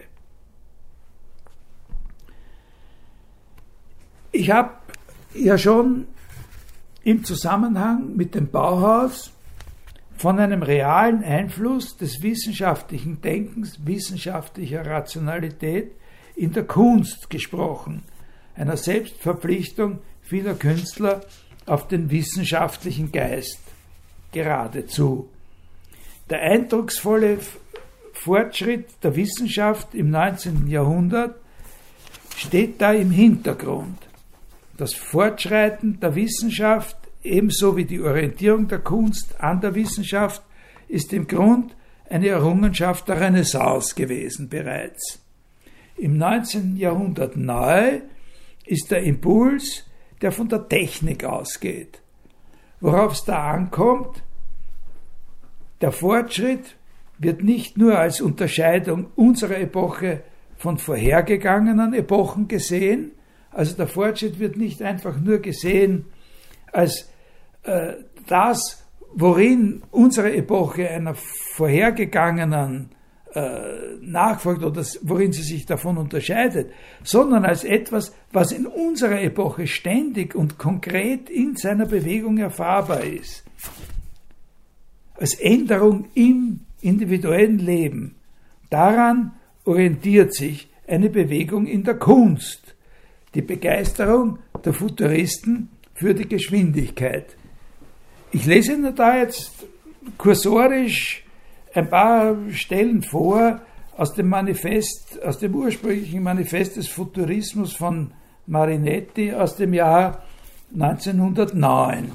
Speaker 1: Ich habe ja schon im Zusammenhang mit dem Bauhaus von einem realen Einfluss des wissenschaftlichen Denkens, wissenschaftlicher Rationalität in der Kunst gesprochen, einer Selbstverpflichtung vieler Künstler auf den wissenschaftlichen Geist geradezu. Der eindrucksvolle Fortschritt der Wissenschaft im neunzehnten Jahrhundert steht da im Hintergrund. Das Fortschreiten der Wissenschaft, ebenso wie die Orientierung der Kunst an der Wissenschaft, ist im Grund eine Errungenschaft der Renaissance gewesen bereits. Im neunzehnten Jahrhundert neu ist der Impuls, der von der Technik ausgeht. Worauf es da ankommt, der Fortschritt wird nicht nur als Unterscheidung unserer Epoche von vorhergegangenen Epochen gesehen, also der Fortschritt wird nicht einfach nur gesehen als äh, das, worin unsere Epoche einer vorhergegangenen äh, nachfolgt oder worin sie sich davon unterscheidet, sondern als etwas, was in unserer Epoche ständig und konkret in seiner Bewegung erfahrbar ist. Als Änderung im individuellen Leben. Daran orientiert sich eine Bewegung in der Kunst. Die Begeisterung der Futuristen für die Geschwindigkeit. Ich lese Ihnen da jetzt kursorisch ein paar Stellen vor aus dem Manifest, aus dem ursprünglichen Manifest des Futurismus von Marinetti aus dem Jahr neunzehnhundertneun.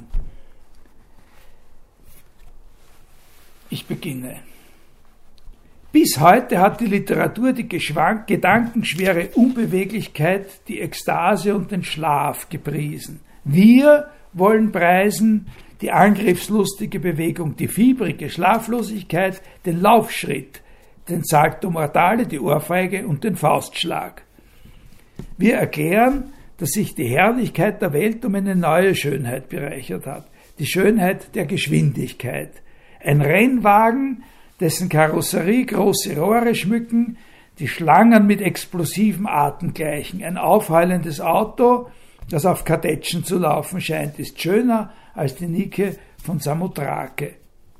Speaker 1: Ich beginne. Bis heute hat die Literatur die geschwank- gedankenschwere Unbeweglichkeit, die Ekstase und den Schlaf gepriesen. Wir wollen preisen die angriffslustige Bewegung, die fiebrige Schlaflosigkeit, den Laufschritt, den Salto Mortale, die Ohrfeige und den Faustschlag. Wir erklären, dass sich die Herrlichkeit der Welt um eine neue Schönheit bereichert hat, die Schönheit der Geschwindigkeit. Ein Rennwagen, dessen Karosserie große Rohre schmücken, die Schlangen mit explosiven Arten gleichen. Ein aufheulendes Auto, das auf Kartätschen zu laufen scheint, ist schöner als die Nike von Samothrake.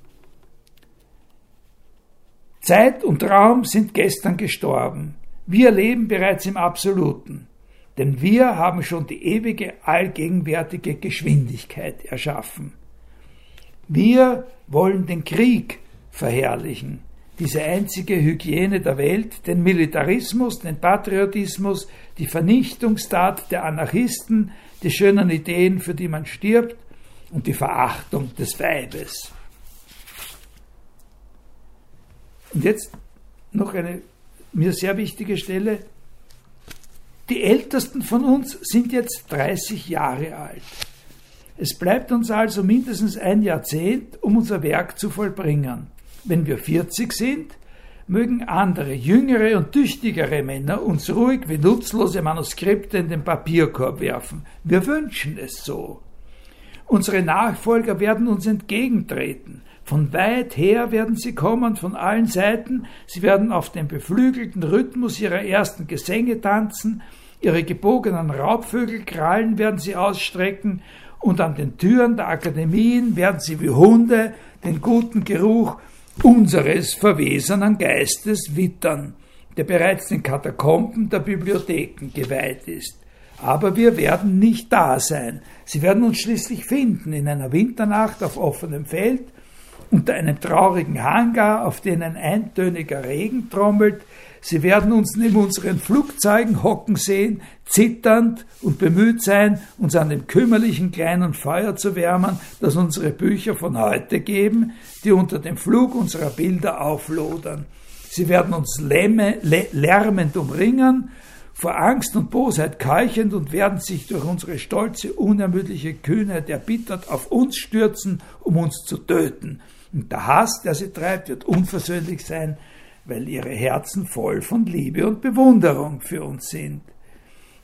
Speaker 1: Zeit und Raum sind gestern gestorben. Wir leben bereits im Absoluten, denn wir haben schon die ewige, allgegenwärtige Geschwindigkeit erschaffen. Wir wollen den Krieg verherrlichen, diese einzige Hygiene der Welt, den Militarismus, den Patriotismus, die Vernichtungstat der Anarchisten, die schönen Ideen, für die man stirbt, und die Verachtung des Weibes. Und jetzt noch eine mir sehr wichtige Stelle. Die Ältesten von uns sind jetzt dreißig Jahre alt. Es bleibt uns also mindestens ein Jahrzehnt, um unser Werk zu vollbringen. Wenn wir vierzig sind, mögen andere, jüngere und tüchtigere Männer uns ruhig wie nutzlose Manuskripte in den Papierkorb werfen. Wir wünschen es so. Unsere Nachfolger werden uns entgegentreten. Von weit her werden sie kommen, von allen Seiten. Sie werden auf dem beflügelten Rhythmus ihrer ersten Gesänge tanzen. Ihre gebogenen Raubvögelkrallen werden sie ausstrecken. Und an den Türen der Akademien werden sie wie Hunde den guten Geruch unseres verwesenen Geistes wittern, der bereits den Katakomben der Bibliotheken geweiht ist. Aber wir werden nicht da sein. Sie werden uns schließlich finden in einer Winternacht auf offenem Feld, unter einem traurigen Hangar, auf den ein eintöniger Regen trommelt. Sie werden uns neben unseren Flugzeugen hocken sehen, zitternd und bemüht sein, uns an dem kümmerlichen kleinen Feuer zu wärmen, das unsere Bücher von heute geben, die unter dem Flug unserer Bilder auflodern. Sie werden uns lämme, lärmend umringen, vor Angst und Bosheit keuchend und werden sich durch unsere stolze, unermüdliche Kühnheit erbittert auf uns stürzen, um uns zu töten. Und der Hass, der sie treibt, wird unversöhnlich sein, weil ihre Herzen voll von Liebe und Bewunderung für uns sind.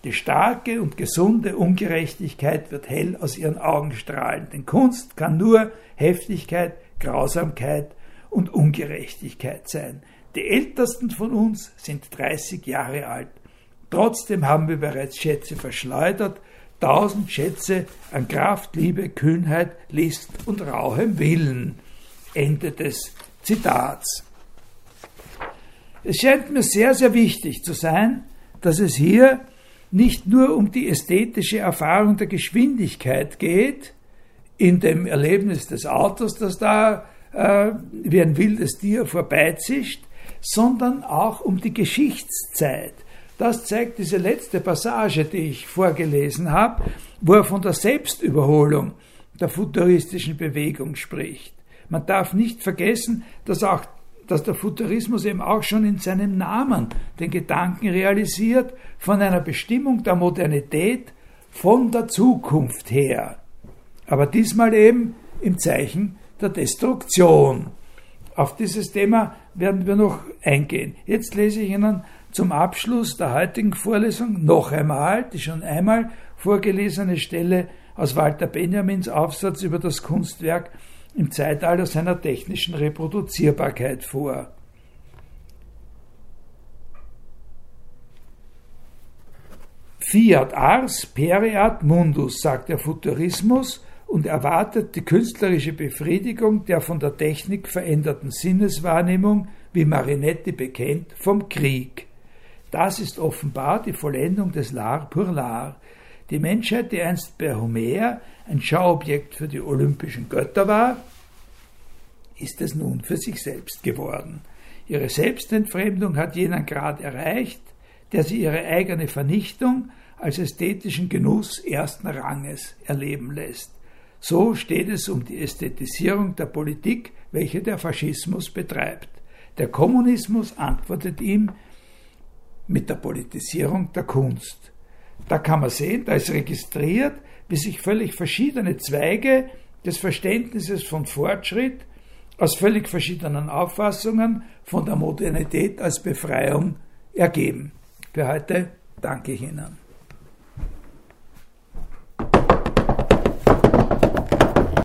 Speaker 1: Die starke und gesunde Ungerechtigkeit wird hell aus ihren Augen strahlen, denn Kunst kann nur Heftigkeit, Grausamkeit und Ungerechtigkeit sein. Die Ältesten von uns sind dreißig Jahre alt. Trotzdem haben wir bereits Schätze verschleudert, tausend Schätze an Kraft, Liebe, Kühnheit, List und rauhem Willen. Ende des Zitats. Es scheint mir sehr, sehr wichtig zu sein, dass es hier nicht nur um die ästhetische Erfahrung der Geschwindigkeit geht, in dem Erlebnis des Autos, das da äh, wie ein wildes Tier vorbeizischt, sondern auch um die Geschichtszeit. Das zeigt diese letzte Passage, die ich vorgelesen habe, wo er von der Selbstüberholung der futuristischen Bewegung spricht. Man darf nicht vergessen, dass auch dass der Futurismus eben auch schon in seinem Namen den Gedanken realisiert, von einer Bestimmung der Modernität von der Zukunft her. Aber diesmal eben im Zeichen der Destruktion. Auf dieses Thema werden wir noch eingehen. Jetzt lese ich Ihnen zum Abschluss der heutigen Vorlesung noch einmal die schon einmal vorgelesene Stelle aus Walter Benjamins Aufsatz über das Kunstwerk im Zeitalter seiner technischen Reproduzierbarkeit vor. Fiat ars pereat mundus, sagt der Futurismus und erwartet die künstlerische Befriedigung der von der Technik veränderten Sinneswahrnehmung, wie Marinetti bekennt, vom Krieg. Das ist offenbar die Vollendung des L'art pour l'art. Die Menschheit, die einst bei Homer ein Schauobjekt für die olympischen Götter war, ist es nun für sich selbst geworden. Ihre Selbstentfremdung hat jenen Grad erreicht, der sie ihre eigene Vernichtung als ästhetischen Genuss ersten Ranges erleben lässt. So steht es um die Ästhetisierung der Politik, welche der Faschismus betreibt. Der Kommunismus antwortet ihm mit der Politisierung der Kunst. Da kann man sehen, da ist registriert, wie sich völlig verschiedene Zweige des Verständnisses von Fortschritt aus völlig verschiedenen Auffassungen von der Modernität als Befreiung ergeben. Für heute danke ich Ihnen.